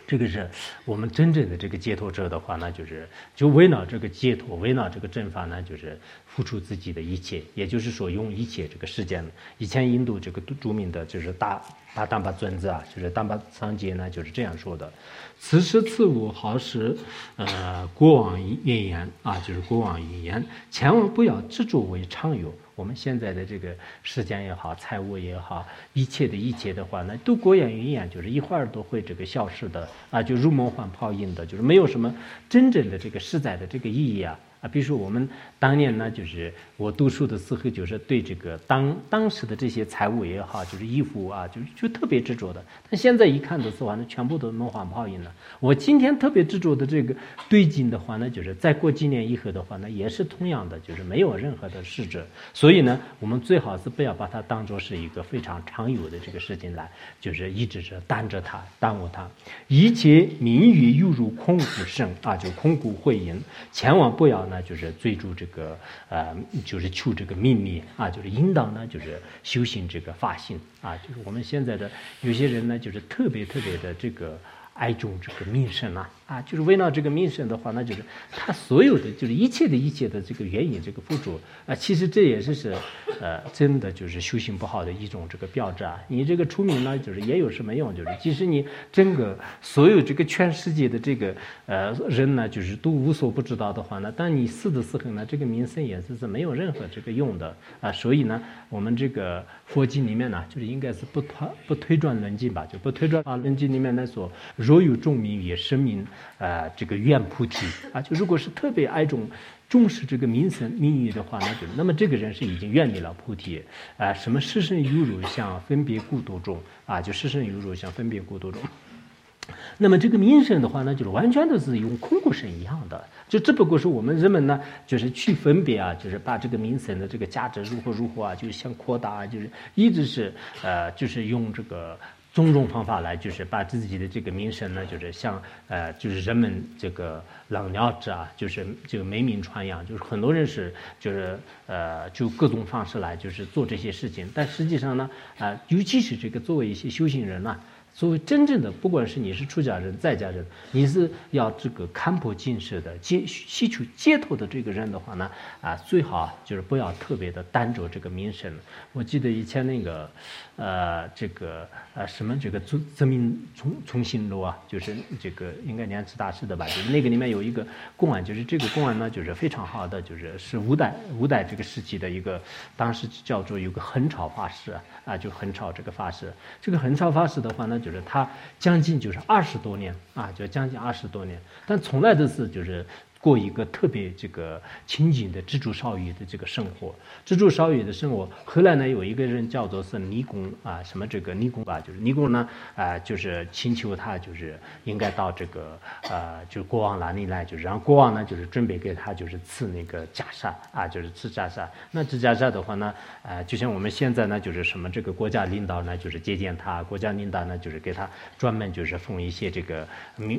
S2: 这个是我们真正的这个解脱者的话呢，就围绕这个解脱，围绕这个正法呢，就是付出自己的一切，也就是说用一切这个时间。以前印度这个著名的就是大丹巴尊者啊，就是丹巴桑杰呢，就是这样说的：此时此物好使过往云言啊，就是过往云言，千万不要执着为常有。我们现在的这个时间也好，财物也好，一切的话呢，都过眼云烟，就是一会儿都会这个消失的啊，就如梦幻泡影的，就是没有什么真正的这个实在的这个意义啊。比如说我们当年呢，就是我读书的时候，就是对这个当时的这些财物也好，就是衣服啊，就特别执着的。但现在一看的话呢，全部都梦幻泡影了。我今天特别执着的这个对镜的话呢，就是再过几年以后的话呢，也是同样的，就是没有任何的实质。所以呢，我们最好是不要把它当作是一个非常常有的这个事情来，就是一直是耽着它，耽误它。一切名誉犹如空谷声啊，就空谷会音，千万不要呢。就是追逐这个就是求这个名利啊，就是应当呢，就是修行这个法性啊，就是我们现在的有些人呢，就是特别的这个爱重这个名声啊，就是为了这个名声的话，那就是他所有的就是一切的这个原因这个付出啊，其实这也是真的就是修行不好的一种这个标志啊。你这个出名呢，就是也有什么用？就是即使你整个所有这个全世界的这个人呢，就是都无所不知道的话呢，当你死的时候呢，这个名声也是没有任何这个用的啊。所以呢，我们这个佛经里面呢，就是应该是不推转论尽吧，就不推转啊论尽里面来说，若有众名也生名这个愿菩提啊，就如果是特别爱重视这个名声名誉的话，那么这个人是已经远离了菩提啊。什么世身犹如像分别孤独中啊，就世身犹如像分别孤独中。那么这个名声的话呢，就是完全都是用空谷声一样的，就只不过是我们人们呢，就是去分别啊，就是把这个名声的这个价值如何啊，就是想扩大，就是一直是就是用这个种种方法来，就是把自己的这个名声呢，就是像就是人们这个朗了之啊，就是这个美名传扬，就是很多人是就是就各种方式来就是做这些事情，但实际上呢尤其是这个作为一些修行人呢。作为真正的，不管是你是出家人、在家人，你是要这个看破尽释的、吸取解脱的这个人的话呢，最好就是不要特别的担着这个名声。我记得以前那个这个什么这个泽民从心路啊，就是这个应该莲池大师的吧，就是那个里面有一个公案，就是这个公案呢，就是非常好的，是五代这个时期的一个，当时叫做有个恒潮法师啊，就恒潮这个法师，这个恒潮法师的话呢。就是他将近就是20多年啊，就将近20多年，但从来都是就是过一个特别这个清净的知足少欲的这个生活，知足少欲的生活。后来呢，有一个人叫做是尼公啊，什么这个尼公吧，就是尼公呢就是请求他就是应该到这个就是国王那里来，就是让国王呢就是准备给他就是赐那个袈裟啊，就是赐袈裟。那这袈裟的话呢，就像我们现在呢就是什么这个国家领导呢就是接见他，国家领导呢就是给他专门就是封一些这个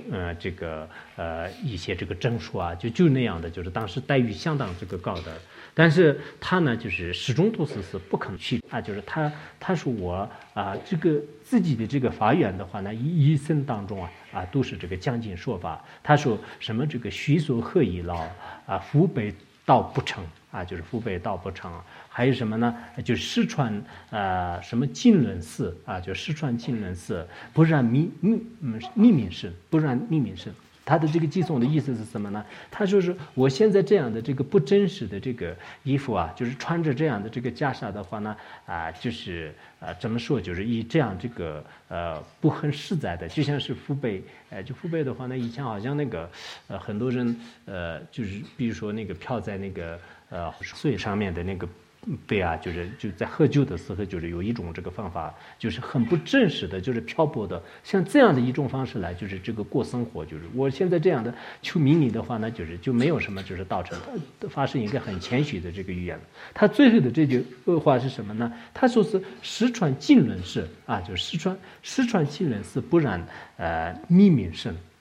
S2: 一些这个证书啊。就那样的，就是当时待遇相当这个高的，但是他呢，就是始终都是不肯去啊，就是他说我这个自己的这个法缘的话呢，一生当中都是这个将近说法。他说什么这个虚所何以劳福北道不成啊，就是福北道不成。还有什么呢？就失传什么经论寺啊，就失传经论寺，不然秘密是，不然秘密是。他的这个寄送的意思是什么呢？他说是我现在这样的这个不真实的这个衣服啊，就是穿着这样的这个袈裟的话呢，就是怎么说，就是以这样这个不很实在的，就像是父辈，就父辈的话呢，以前好像那个很多人就是比如说那个飘在那个穗上面的那个。对啊，就在喝酒的时候，就是有一种这个方法，就是很不正式的，就是漂泊的，像这样的一种方式来，就是这个过生活。就是我现在这样的求名利的话呢，就没有什么，就是道成发生一个很谦虚的这个语言。他最后的这句话是什么呢？他说是实传经论是啊，就是实传经论是，不然秘密生。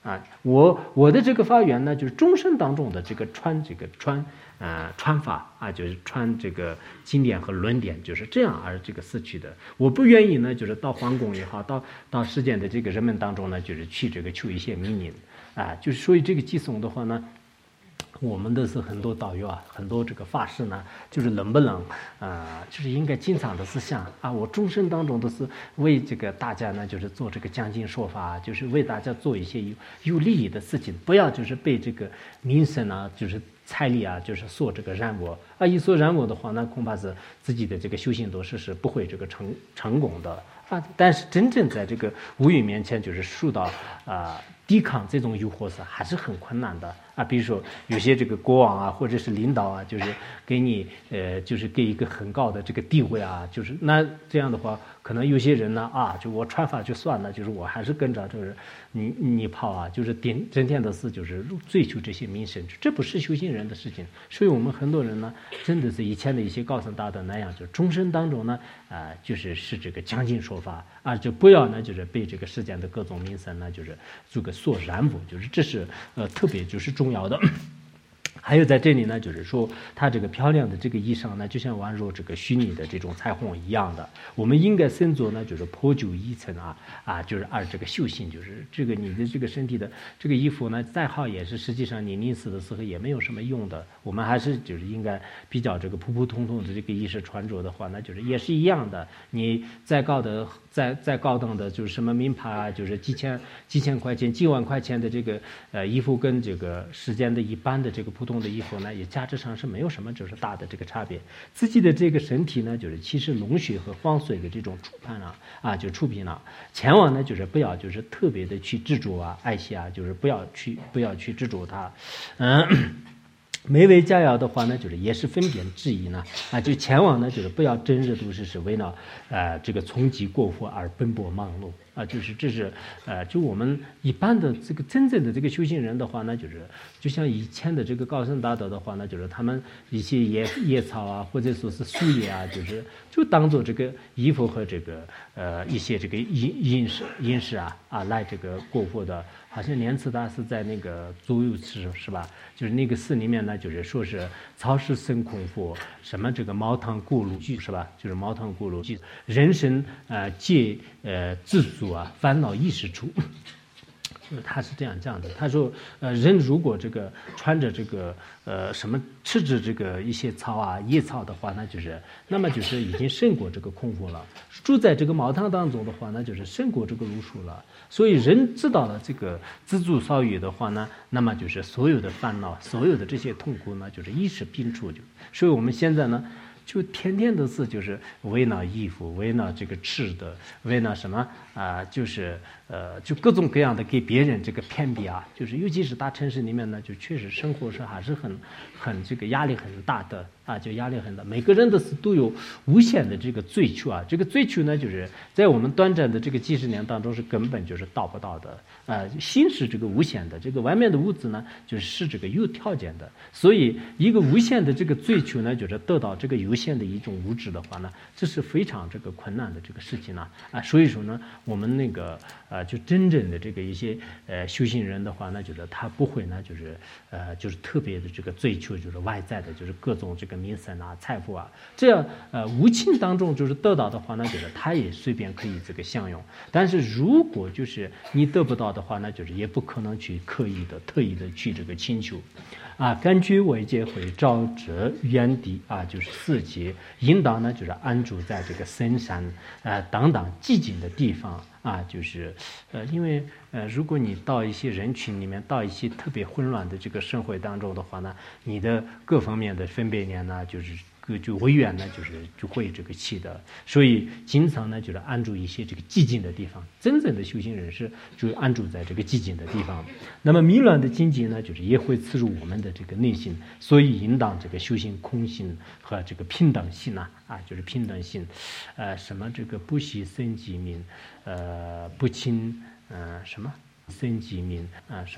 S2: 啊，我的这个发愿呢，就是终身当中的这个传法啊，就是传这个经典和论点，就是这样而这个死去的。我不愿意呢，就是到皇宫也好，到世间的这个人们当中呢，就是去这个求一些名利啊，就是所以这个寄送的话呢。我们的是很多导游啊，很多这个法师呢，就是能不能就是应该经常的是想啊，我终身当中都是为这个大家呢，就是做这个讲经说法，就是为大家做一些有利益的事情，不要就是被这个名声啊，就是财力啊，就是所这个染我啊，一所染我的话，那恐怕是自己的这个修行都是不会这个成功的啊。但是真正在这个无语面前，就是受到抵抗这种诱惑是还是很困难的啊。比如说有些这个国王啊，或者是领导啊，就是给你就是给一个很高的这个地位啊，就是那这样的话，可能有些人呢啊，就我传法就算了，就是我还是跟着就是你跑啊，就是整天的是就是追求这些名声，这不是修行人的事情。所以我们很多人呢，真的是以前的一些高僧大德那样，就终身当中呢就是这个讲经说法啊，就不要呢就是被这个世间的各种名声呢就是这个所染污，就是这是特别就是重要的。还有在这里呢，就是说它这个漂亮的这个衣裳呢，就像宛如这个虚拟的这种彩虹一样的。我们应该身着呢，就是破旧衣尘就是这个修行，就是这个你的这个身体的这个衣服呢，再好也是实际上你临死的时候也没有什么用的。我们还是就是应该比较这个普普通通的这个衣饰穿着的话，那就是也是一样的。你再高档的，就是什么名牌啊，就是几千块钱、几万块钱的这个衣服，跟这个世间的一般的这个普通的衣服呢，也价值上是没有什么就是大的这个差别。自己的这个身体呢，就是其实脓血和黄水的这种触品啊，千万呢就是不要就是特别的去执着啊、爱惜啊，就是不要去执着它，美味佳肴的话呢，就是也是分辨质疑呢就前往呢，就是不要真日都是为了这个从疾过活而奔波忙碌就是这是就我们一般的这个真正的这个修行人的话呢，就是就像以前的这个高僧大德的话呢，就是他们一些野草啊，或者说是树叶啊，就当做这个衣服和这个一些这个饮食来这个过活的。好像莲池大师在那个足浴寺是吧？就是那个寺里面呢，就是说是草食生空佛，什么这个毛堂咕噜具是吧？就是毛堂咕噜具，人生皆自足烦恼意识出。他是这样讲的，他说人如果这个穿着这个吃着这个一些草野草的话，那么就是已经胜过这个空佛了。住在这个茅堂当中的话，那就是胜过这个儒术了。所以人知道了这个自助少语的话呢，那么就是所有的烦恼、所有的这些痛苦呢，就是一时摒除。所以我们现在呢，就天天的是就是为了衣服，为了这个吃的，为了什么就是就各种各样的给别人这个偏比就是尤其是大城市里面呢，就确实生活是还是很这个压力很大的就压力很大。每个人都有无限的这个追求这个追求呢，就是在我们短暂的这个几十年当中是根本就是达不到的心是这个无限的，这个外面的物质呢就是这个有条件的，所以一个无限的这个追求呢，就是得到这个有限的一种物质的话呢，这是非常这个困难的这个事情所以说呢，我们那个就真正的这个一些修行人的话呢，就是他不会呢就是特别的这个追求就是外在的就是各种这个名声财富这样无情当中就是得到的话呢，就是他也随便可以这个享用。但是如果就是你得不到的话呢，就是也不可能去特意的去这个请求感觉为界会照着原地就是四界，应当呢就是安住在这个深山等等寂静的地方就是因为如果你到一些人群里面，到一些特别混乱的这个社会当中的话呢，你的各方面的分别念呢，就微远呢，就会这个起的。所以经常呢，就是安住一些这个寂静的地方。真正的修行人士就安住在这个寂静的地方。那么迷乱的境界呢，就是也会刺入我们的这个内心。所以引导这个修行空性和这个平等性就是平等性。什么这个不喜生己民，不亲什么生己民什么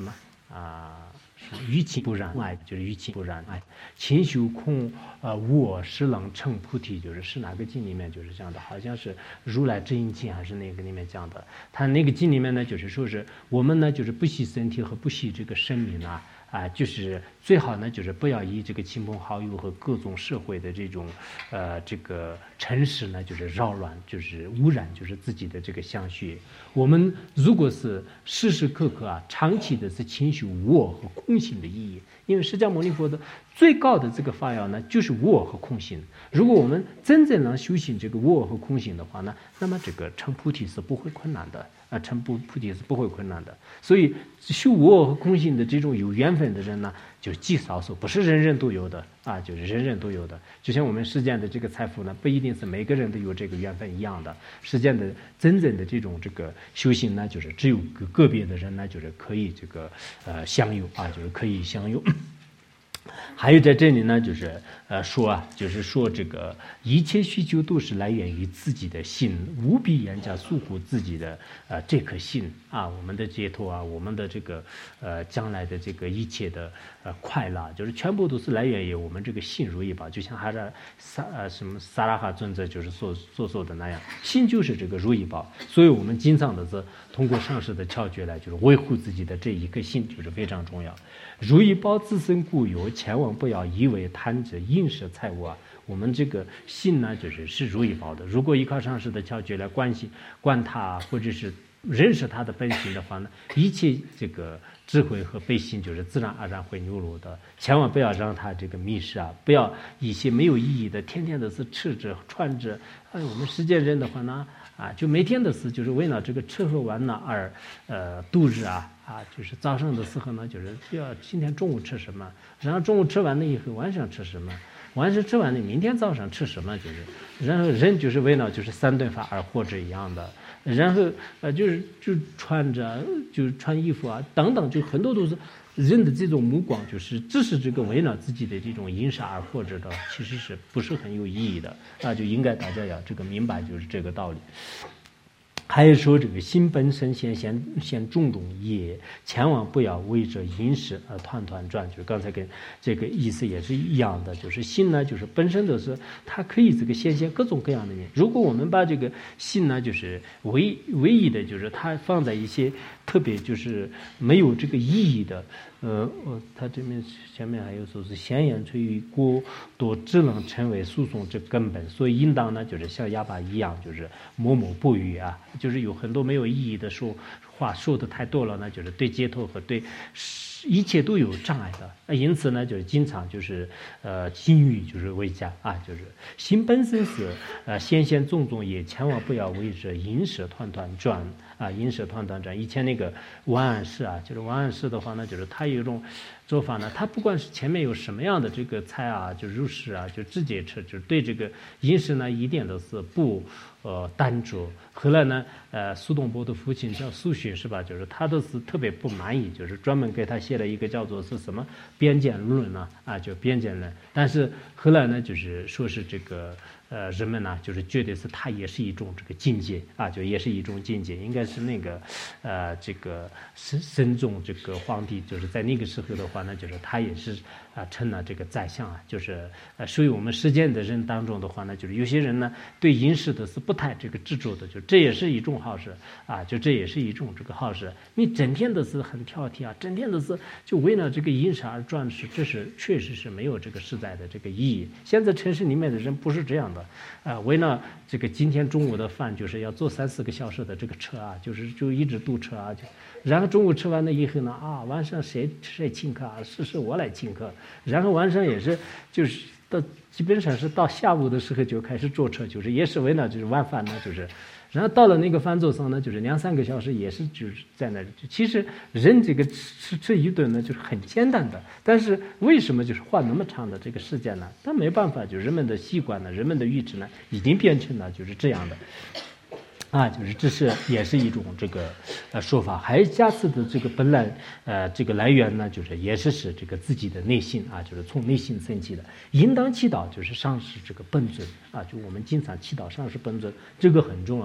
S2: 于情不染爱，就是于情不染爱。勤修空无我实能成菩提，是哪个经里面就是这样的？好像是如来真因经还是那个里面讲的。他那个经里面呢，就是说是我们呢，就是不惜身体和不惜这个生命就是最好呢，就是不要以这个亲朋好友和各种社会的这种这个尘世呢，就是扰乱，就是污染，就是自己的这个相续。我们如果是时时刻刻长期的是勤修无我和空性的意义，因为释迦牟尼佛的最高的这个法要呢，就是无我和空性。如果我们真正能修行这个无我和空性的话呢，那么这个成菩提是不会困难的。成菩提是不会困难的，所以修无我和空性的这种有缘分的人呢，就是极少数，不是人人都有的就是人人都有的。就像我们世间的这个财富呢，不一定是每个人都有这个缘分一样的。世间的真正的这种这个修行呢，就是只有个别的人呢，就是可以这个享有就是可以享有。还有在这里呢，就是说这个一切需求都是来源于自己的心，务必严加束缚自己的这颗心我们的解脱我们的这个将来的这个一切的快乐，就是全部都是来源于我们这个心如意宝。就像还是萨拉哈尊者就是所说的那样，心就是这个如意宝。所以我们经常的是通过上师的窍诀来，就是维护自己的这一颗心，就是非常重要。如意宝自身固有，千万不要以为贪着应舍财物我们这个心呢，是如意宝的。如果依靠上师的窍诀来观它，或者是认识它的本性的话呢，一切这个智慧和悲心就是自然而然会流露的。千万不要让它这个迷失不要一些没有意义的，天天的是吃着穿着。我们世间人的话呢就每天的事就是为了这个吃喝玩乐而度日就是早上的时候呢，就是要今天中午吃什么，然后中午吃完了以后晚上吃什么，晚上吃完了明天早上吃什么，然后人就是为了就是三顿饭而活着一样的。然后就穿着就是穿衣服等等，就很多都是人的这种目光，就是只是这个为了自己的这种饮食而活着的，其实是不是很有意义的就应该大家要这个明白，就是这个道理。还有说这个心本身先种种业，千万不要为着饮食而团团转，就是刚才跟这个意思也是一样的。就是心呢，就是本身的是它可以这个显现各种各样的面。如果我们把这个心呢，就是唯一的就是它放在一些特别就是没有这个意义的他这边前面还有说是闲言吹语过多，只能成为诉讼之根本。所以应当呢，就是像哑巴一样，就是默默不语就是有很多没有意义的话说的太多了呢，就是对解脱和对一切都有障碍的。因此呢，就是经常就是禁欲就是为佳就是心本身是先种种业，千万不要为着饮食团团转饮食团团转。以前那个王安石就是王安石的话呢，就是他有一种做法呢，他不管是前面有什么样的这个菜就入食就直接吃，就是对这个饮食呢一点都是不单着。后来呢苏东坡的父亲叫苏洵是吧，就是他都是特别不满意，就是专门给他写了一个叫做是什么边见论就边见论。但是后来呢，就是说是这个人们呢，就是觉得是它也是一种这个境界就也是一种境界。应该是那个这个神宗这个皇帝，就是在那个时候的话呢，就是他也是成了这个宰相就是属于我们世间的人当中的话呢，就是有些人呢对饮食的是不太这个执着的，就这也是一种好事就这也是一种这个好事。你整天的是很挑剔整天的是就为了这个饮食而转世，这是确实是没有这个实在的这个意义。现在城市里面的人不是这样的为了这个今天中午的饭就是要坐3-4个小时的这个车就一直堵车然后中午吃完了以后呢晚上谁请客是我来请客。然后晚上也是就是基本上是到下午的时候就开始坐车，就是也是为了就是晚饭呢然后到了那个饭桌上呢，就是2-3个小时也是就是在那里。其实人这个吃一顿呢就是很简单的，但是为什么就是花那么长的这个时间呢？但没办法，就是人们的习惯呢，人们的阈值呢已经变成了就是这样的就是这是也是一种这个说法。还有加持的这个本来这个来源呢，就是也是这个自己的内心就是从内心升起的。应当祈祷就是上师这个本尊就我们经常祈祷上师本尊，这个很重要的。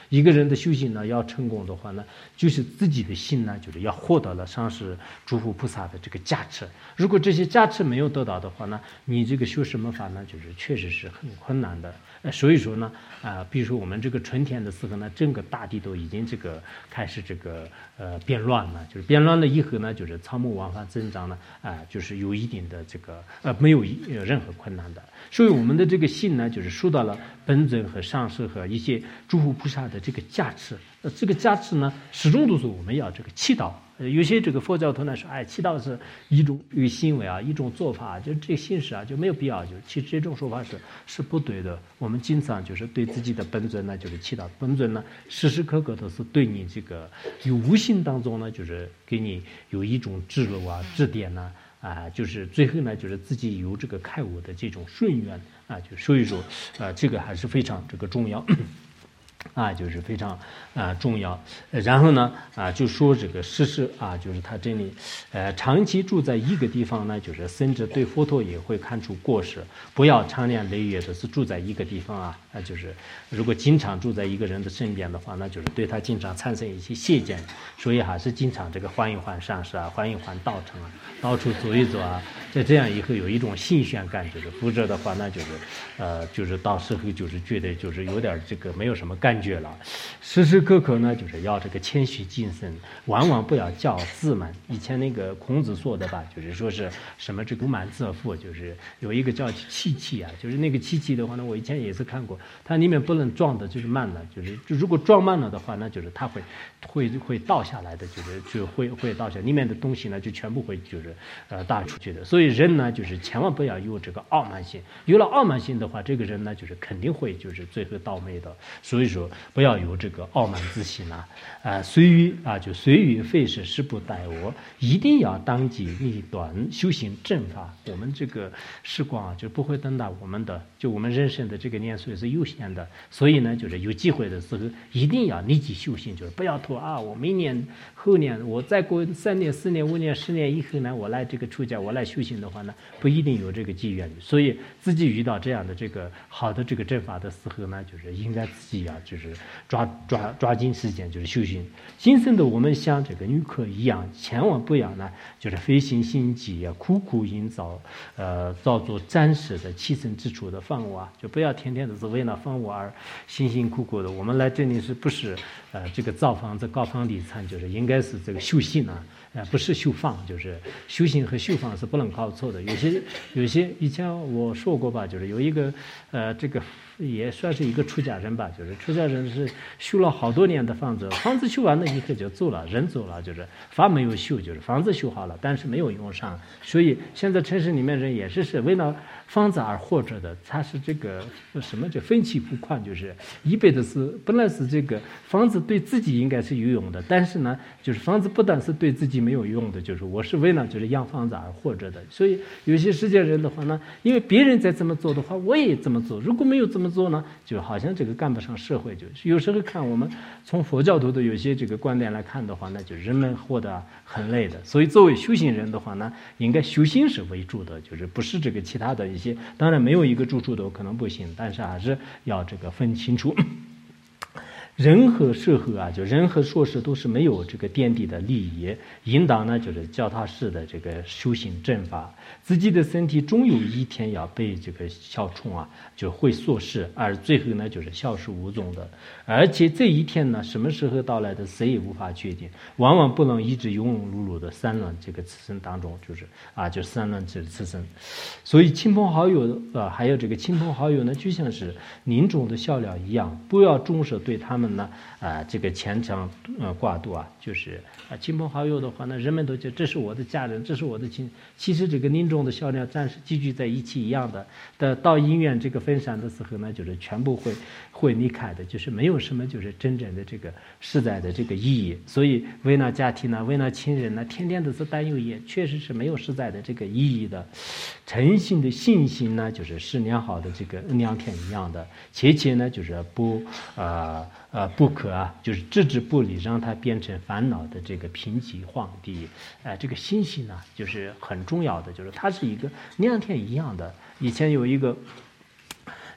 S2: 一个人的修行呢，要成功的话呢，就是自己的心呢，就是要获得了上师诸佛菩萨的这个加持。如果这些加持没有得到的话呢，你这个修什么法呢，就是确实是很困难的。所以说呢，比如说我们这个春天的时候呢，整个大地都已经这个开始这个变乱了，就是变乱了以后呢，就是草木往返增长呢，就是有一定的这个没有任何困难的。所以我们的这个心呢，就是受到了本尊和上师和一些诸佛菩萨的这个加持。这个加持呢，始终都是我们要这个祈祷。有些这个佛教徒呢说，祈祷是一种行为啊，一种做法，就这个形式啊就没有必要。就其实这种说法是不对的。我们经常就是对自己的本尊呢，就是祈祷。本尊呢，时时刻刻都是对你这个有无形当中呢，就是给你有一种指路啊、指点呐。就是最后呢，就是自己有这个开悟的这种顺缘就所以说，这个还是非常这个重要。就是非常重要。然后呢就说这个事实就是他这里长期住在一个地方呢，就是甚至对佛陀也会看出过失。不要长年累月的是住在一个地方就是如果经常住在一个人的身边的话，那就是对他经常产生一些懈见，所以还是经常这个换一换上师换一换道场到处走一走在这样以后有一种新鲜感，就是否则的话那就是到时候就是觉得就是有点这个没有什么感觉了。时时刻刻呢，就是要这个谦虚谨慎，往往不要骄傲自满。以前那个孔子说的吧，就是说是什么这个不满则负，就是有一个叫气气就是那个气气的话呢，我以前也是看过，它里面不能装的就是慢了，就是如果装慢了的话呢，就是它会倒下来的，就会倒下，里面的东西呢就全部会就是大出去的。所以人呢就是千万不要有这个傲慢心，有了傲慢心的话，这个人呢就是肯定会就是最后倒霉的。所以说不要有这个傲慢之心随于随于费事时不待我，一定要当机立断修行正法。我们这个时光就不会等到我们的，就我们人生的这个年岁是有限的，所以呢就是有机会的时候一定要立即修行，就是不要拖我明年后年我再过3年4年5年10年以后呢，我来这个出家我来修行的话呢，不一定有这个机缘。所以自己遇到这样的这个好的这个正法的时候呢，就是应该自己就是抓紧时间就是修行。今生的我们像这个女客一样，千万不要呢就是非心心急苦苦营造造作暂时的栖身之处的房屋就不要天天的是为了房屋而辛辛苦苦的。我们来这里是不是这个造房子搞房地产，就是应该是这个修行不是修房，就是修行和修房是不能搞错的。有些以前我说过吧，就是有一个这个也算是一个出家人吧，就是出家人是修了好多年的房子修完了以后就走了，人走了，就是法没有修，就是房子修好了，但是没有用上。所以现在城市里面人也是为了房子而活着的，他是这个什么叫分期付款，就是一辈子是本来是这个房子对自己应该是有用的，但是呢就是房子不但是对自己没有用的，就是我是为了就是养房子而活着的。所以有些世界人的话呢，因为别人在这么做的话，我也这么做，如果没有这么做呢，就好像这个干不上社会。就是有时候看我们从佛教徒的有些这个观点来看的话呢，就人们活得很累的。所以作为修行人的话呢，应该修行是为主的，就是不是这个其他的一些，当然没有一个住处的可能不行，但是还是要这个分清楚。人和社会就人和硕士都是没有这个垫底的利益，应当呢就是脚踏实的这个修行正法。自己的身体终有一天要被这个小虫就会缩噬，而最后呢就是消失无踪的。而且这一天呢什么时候到来的谁也无法确定，往往不能一直庸庸碌碌的散乱这个此生当中，就是就散乱这此生。所以亲朋好友还有这个亲朋好友呢，就像是凝重的笑料一样，不要重视对他们呢这个虔诚挂度就是亲朋好友的话呢，人们都觉得这是我的家人，这是我的亲。其实这个凝重的笑料暂时集聚在一起一样的到医院这个分散的时候呢，就是全部会离开的，就是没有什么就是真正的这个实在的这个意义。所以为了家庭为了亲人天天都是担忧，也确实是没有实在的这个意义的。诚信的信心呢，就是良好的这个良田一样的，切呢就是不可就是置之不理，让它变成烦恼的这个贫瘠荒地。这个信心呢就是很重要的，就是它是一个良田一样的。以前有一个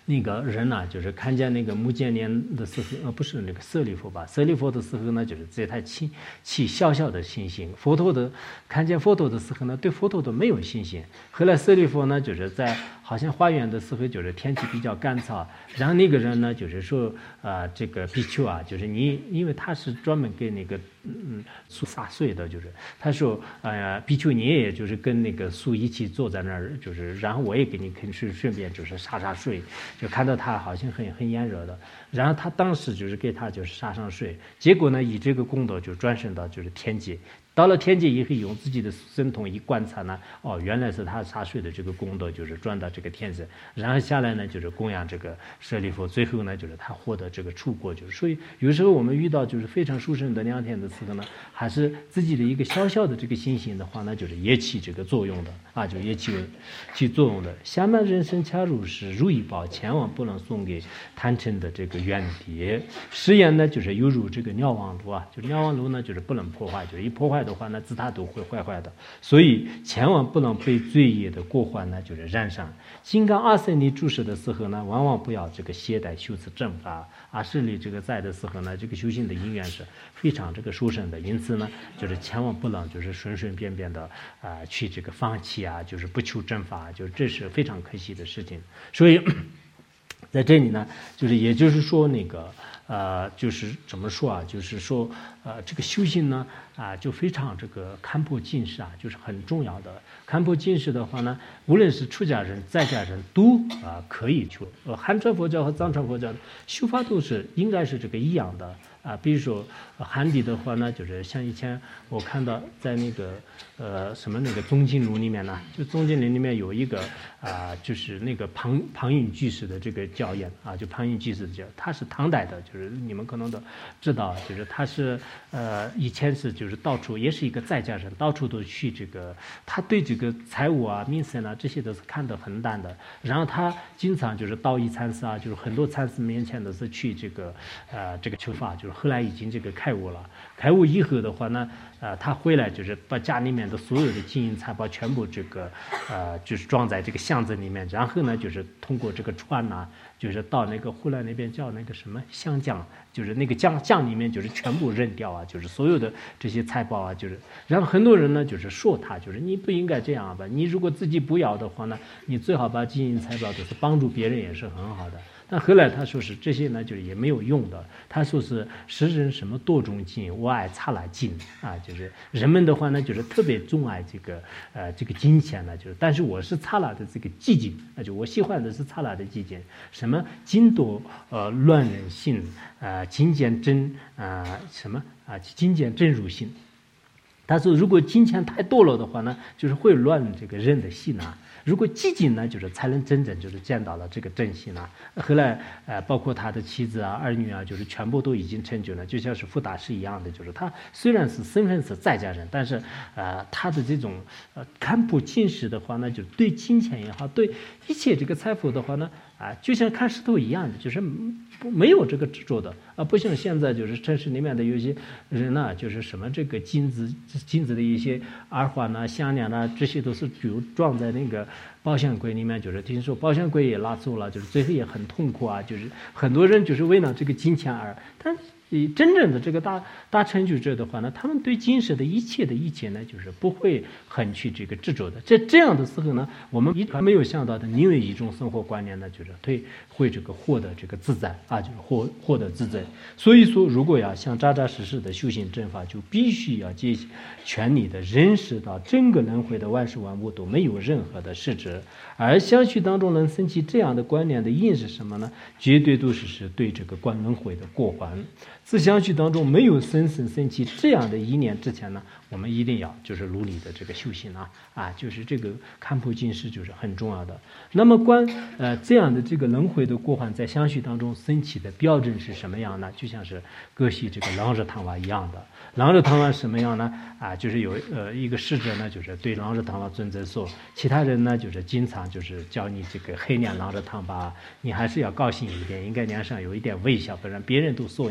S2: 那个人呢，就是看见那个目犍连的时候，不是那个舍利弗吧？舍利弗的时候呢，就是在他起小小的信心。佛陀的看见佛陀的时候呢，对佛陀都没有信心。后来舍利弗呢，就是在好像化缘的时候，就是天气比较干燥，然后那个人呢，就是说这个比丘啊，就是你，因为他是专门给那个树洒水的，就是他说比丘你也就是跟那个树一起坐在那儿，就是然后我也给你肯顺便就是洒水。就看到他好像很炎热的，然后他当时就是给他就是洒上水，结果呢以这个功德就转生到就是天界，到了天界以后用自己的神通一观察呢，原来是他洒水的这个功德就是转到这个天界，然后下来呢就是供养这个舍利弗，最后呢就是他获得这个出国，就是所以有时候我们遇到就是非常殊胜的良田的时候呢，还是自己的一个小小的这个信心的话呢，就是也起这个作用的啊，就也起作用的。下面人生恰如是如意宝，千万不能送给贪嗔的这个原碟。誓言呢就是犹如这个瞭望炉啊，就是瞭望炉呢就是不能破坏，就是一破坏的话呢自他都会坏的，所以千万不能被罪业的过患呢就是染上。金刚阿僧尼注释的时候呢，往往不要这个懈怠修持正法。阿舍利这个在的时候呢，这个修行的因缘是非常这个殊胜的，因此呢就是千万不能就是顺便的去这个放弃啊，就是不求正法，就是这是非常可惜的事情。所以在这里呢，就是也就是说那个就是怎么说啊？就是说这个修行呢就非常这个看破尽释啊，就是很重要的。看破尽释的话呢，无论是出家人、在家人都可以修。汉传佛教和藏传佛教的修法都是应该是这个一样的比如说汉地的话呢，就是像以前我看到在那个什么那个宗经录里面呢，就宗经录里面有一个就是那个庞允居士的这个教言就庞允居士的教，他是唐代的，就是你们可能都知道，就是他是以前是就是到处也是一个在家人，到处都去这个，他对这个财物名声这些都是看得很淡的。然后他经常就是到一禅师就是很多禅师面前都是去这个求法，就是后来已经这个开悟了。开悟以后的话呢，他回来就是把家里面的所有的金银财宝全部这个就是装在这个箱子里面，然后呢就是通过这个船就是到那个湖南那边叫那个什么湘江，就是那个江里面就是全部扔掉就是所有的这些财宝就是然后很多人呢就是说他，就是你不应该这样吧，你如果自己不要的话呢，你最好把金银财宝都是帮助别人也是很好的。但后来他说是这些呢，就是也没有用的。他说是世人什么多种金，我爱刹那金就是人们的话呢，就是特别钟爱这个金钱呢，就是但是我是刹那的这个寂静，就我喜欢的是刹那的寂静。什么金多乱人心，金见真什么金见真如心。他说如果金钱太多了的话呢，就是会乱这个人的心如果寂静呢，就是才能真正就是见到了这个真心后来包括他的妻子儿女就是全部都已经成就了，就像是傅大师一样的，就是他虽然是身份是在家人，但是他的这种看破尽释的话呢，就对金钱也好，对一切这个财富的话呢就像看石头一样的，就是没有这个执着的不像现在就是城市里面的有些人就是什么这个金子的一些耳环项链这些都是比如装在那个保险柜里面，就是听说保险柜也拉走了，就是最后也很痛苦就是很多人就是为了这个金钱但真正的这个大成就者的话呢，他们对今世的一切呢，就是不会很去这个执着的。这样的时候呢，我们没有想到的另外一种生活观念呢，就是会这个获得这个自在就是获得自在。所以说，如果要想扎扎实实的修行正法，就必须要全力的认识到整个轮回的万事万物都没有任何的实质，而相续当中能升起这样的观念的因是什么呢？绝对都是对这个观轮回的过患。自相续当中没有升起这样的一念之前呢，我们一定要就是努力的这个修行就是这个看破尽释就是很重要的。那么这样的这个轮回的过患在相续当中升起的标准是什么样呢？就像是格西这个朗日唐瓦一样的。朗日唐瓦什么样呢？就是有一个侍者呢，就是对朗日唐瓦尊者说，其他人呢就是经常就是叫你这个黑脸朗日唐瓦，你还是要高兴一点，应该脸上有一点微笑，不然别人都说你了。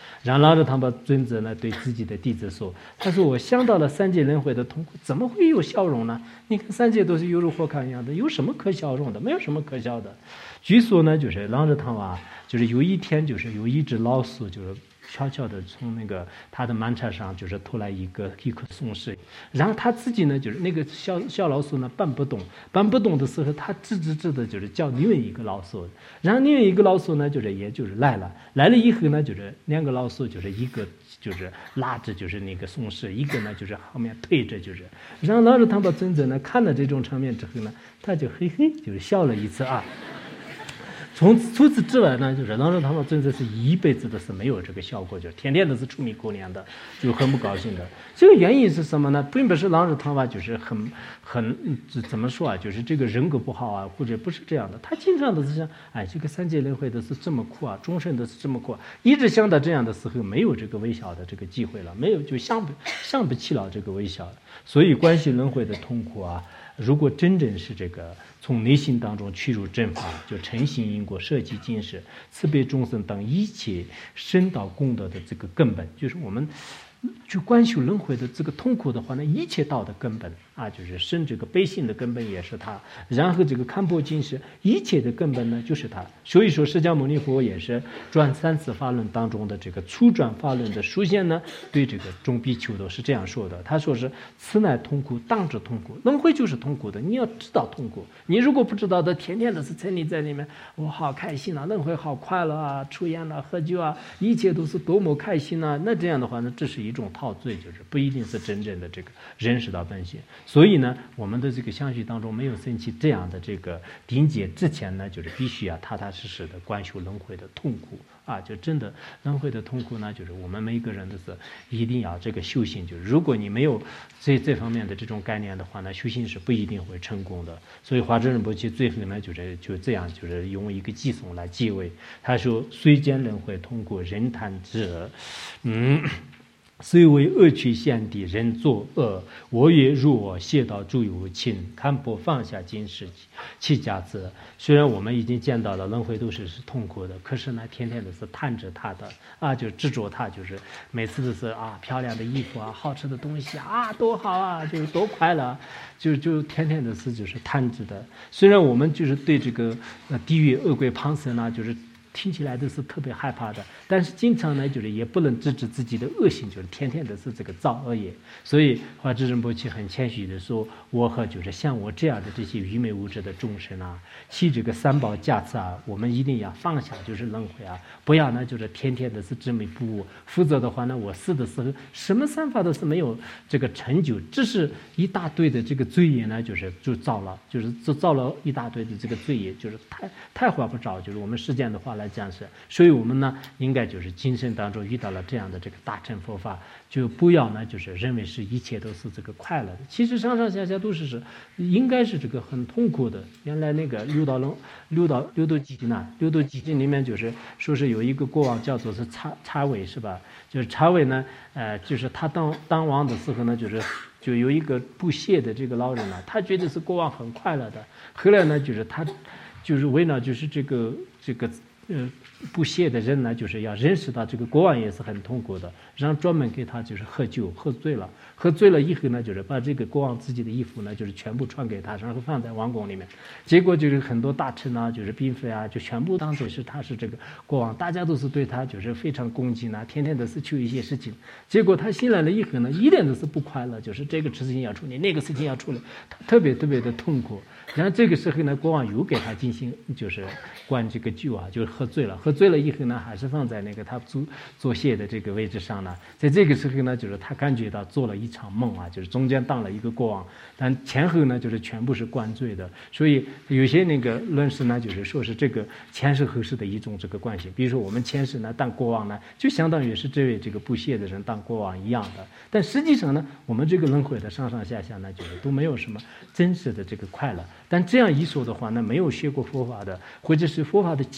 S2: 然后拉着他把尊者呢对自己的弟子说：“他说我想到了三界轮回的痛苦，怎么会有笑容呢？你看三界都是犹如火炕一样的，有什么可笑容的？没有什么可笑的。”据说呢，就是拉着他啊，就是有一天就是有一只老鼠，就是悄悄的从那个他的马车上就是拖来一颗松石，然后他自己呢就是那个小老鼠呢搬不动的时候，他吱的就是叫另外一个老鼠，然后另外一个老鼠呢就是也就是来了以后呢就是两个老鼠就是一个就是拉着就是那个松石，一个呢就是后面推着就是，然后拉着他把尊者呢看了这种场面之后呢，他就嘿嘿就是笑了一次啊。除此之外呢，就是朗日堂的尊者是一辈子都是没有这个效果，就是天天都是出米过年的，就很不高兴的。这个原因是什么呢？并不是朗日堂吧，就是很怎么说啊？就是这个人格不好啊，或者不是这样的。他经常都是想，哎，这个三界轮回都是这么苦啊，众生都是这么苦啊，一直想到这样的时候，没有这个微笑的这个机会了，没有就想不起了这个微笑了。所以关系轮回的痛苦啊。如果真正是这个从内心当中去入正法，就诚信因果、摄己尽识、慈悲众生等一切深道功德的这个根本，就是我们去观修轮回的这个痛苦的话呢，一切道的根本啊，就是生这个悲心的根本也是他，然后这个堪婆尽识一切的根本呢就是他。所以说释迦牟尼佛也是转三次法轮当中的这个初转法轮的书先呢，对这个众比丘都是这样说的。他说是此乃痛苦，当知痛苦。轮回就是痛苦的，你要知道痛苦。你如果不知道的，天天都是沉溺在里面，我好开心啊，轮回好快乐啊，出烟了、喝酒啊，一切都是多么开心啊。那这样的话呢，这是一种陶醉，就是不一定是真正的这个认识到本性。所以呢，我们的这个相续当中没有升起这样的这个顶解之前呢，就是必须要踏踏实实的观修轮回的痛苦啊，就真的轮回的痛苦呢，就是我们每一个人都是一定要这个修行。就是如果你没有这方面的这种概念的话呢，修行是不一定会成功的。所以华严仁波切最后呢，就这样，就是用一个偈颂来结尾。他说：“虽见轮回痛苦，人叹之耳。虽为恶趣现地，人作恶，我也入我谢道诸有情，堪婆放下今世弃家子。”虽然我们已经见到了轮回都是痛苦的，可是呢，天天都是贪着他的啊，就执着他，就是每次都是啊，漂亮的衣服啊，好吃的东西啊，多好啊，就是多快乐，就天天都是就是贪着的。虽然我们就是对这个地狱恶鬼旁生啊，就是听起来都是特别害怕的，但是经常呢，就是也不能制止自己的恶行，就是天天都是这个造恶业。所以华智仁波切很谦虚的说：“我和就是像我这样的这些愚昧无知的众生啊，弃这个三宝价值啊，我们一定要放下，就是轮回啊，不要呢就是天天的是执迷不悟，否则的话呢，我死的时候什么三法都是没有这个成就，只是一大堆的这个罪业呢，就造了，就是造了一大堆的这个罪业，就是太划不着，就是我们世间的话来讲是。所以我们呢，应该就是今生当中遇到了这样的这个大乘佛法，就不要呢就是认为是一切都是这个快乐的，其实上上下下都是应该是这个很痛苦的。原来那个六道集经啊，六道集经里面就是说是有一个国王叫做是察韦是吧？就是察韦呢，就是他当王的时候呢，就有一个不屑的这个老人呢，他觉得是国王很快乐的，后来呢就是他就是为了就是这个不屑的人呢，就是要认识到这个国王也是很痛苦的，然后专门给他就是喝酒，喝醉了以后呢，就是把这个国王自己的衣服呢，就是全部传给他，然后放在王宫里面。结果就是很多大臣啊，就是嫔妃啊，就全部当作是他是这个国王，大家都是对他就是非常恭敬啊，天天都是求一些事情。结果他醒来了以后呢，一点都是不快乐，就是这个事情要处理，那个事情要处理，他特别特别的痛苦。然后这个时候呢，国王又给他进行就是灌这个酒啊，就是喝醉了以后呢，还是放在那个他做谢的这个位置上呢。在这个时候呢，就是他感觉到做了一场梦啊，就是中间当了一个国王，但前后呢就是全部是灌醉的。所以有些那个论师呢，就是说是这个前世后世的一种这个关系。比如说我们前世呢当国王呢，就相当于是这位这个不屑的人当国王一样的。但实际上呢，我们这个轮回的上上下下呢，就是都没有什么真实的这个快乐。但这样一说的话呢，没有学过佛法的，或者是佛法的基础没有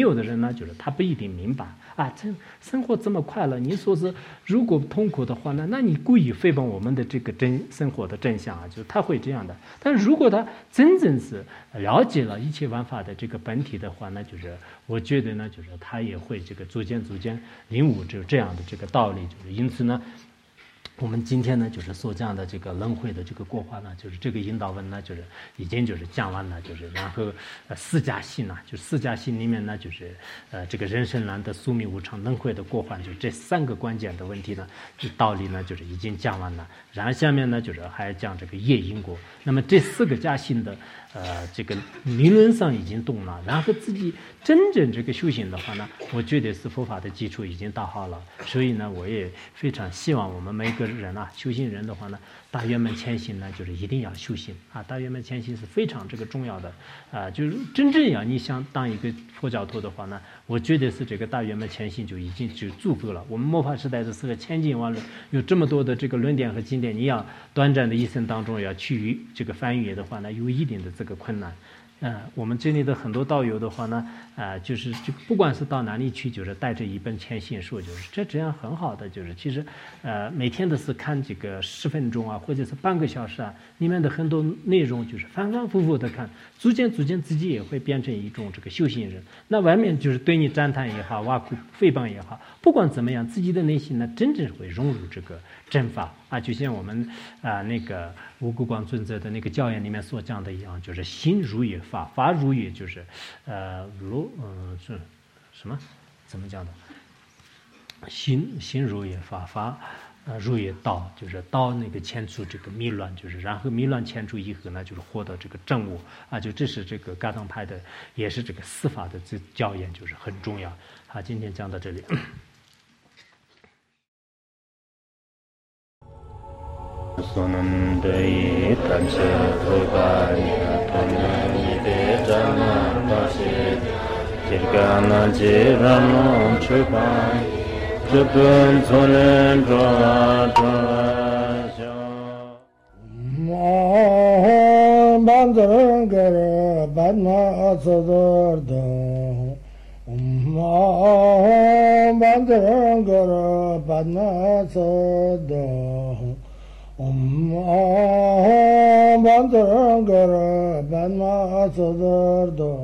S2: 有的人呢，就是他不一定明白啊，这生活这么快乐，你说是如果痛苦的话呢，那你故意诽谤我们的这个生活的真相啊，就是他会这样的。但是如果他真正是了解了一切万法的这个本体的话呢，就是我觉得呢，就是他也会这个逐渐领悟这样的这个道理，就是因此呢。我们今天呢，就是所讲的这个轮回的这个过患呢，就是这个引导文呢，就是已经就是讲完了，就是然后四加性呢，就四加性里面呢，就是这个人生难得宿命无常轮回的过患，就这三个关键的问题呢，道理呢就是已经讲完了。然后下面呢就是还讲这个业因果。那么这四个加性的这个理论上已经懂了，然后自己真正这个修行的话呢，我觉得是佛法的基础已经打好了。所以呢，我也非常希望我们每个人啊，修行人的话呢，大圆满前行呢，就是一定要修行啊。大圆满前行是非常这个重要的啊，就是真正要你想当一个佛教徒的话呢，我觉得是这个大圆满前行就已经就足够了。我们末法时代的是个千经万论，有这么多的这个论点和经典，你要短暂的一生当中要去这个翻译的话呢，有一定的这个困难。我们这里的很多道友的话呢，就是这个不管是到哪里去，就是带着一本千行书，就是这样很好的，就是其实每天都是看这个10分钟啊，或者是半个小时啊，里面的很多内容就是反反复复的看，逐渐自己也会变成一种这个修行人。那外面就是对你赞叹也好，挖苦诽谤也好，不管怎么样，自己的内心呢，真正会融入这个正法啊，就像我们那个无辜光尊者的那个教言里面所讲的一样，就是心如也法，法如也就是是什么？怎么讲的？心如也法，法如也道，就是道那个牵出这个迷乱，就是然后迷乱牵出以后呢，就是获得这个正悟啊，就这是这个噶当派的，也是这个司法的这教言，就是很重要。好，今天讲到这里。Sonandai tancha thoganya tonani bejana pasi tirgana jirano chupan chupun sonen droja
S3: Bandangara badna sadarda Bandangara badna sadarda Bandangara badma sadarda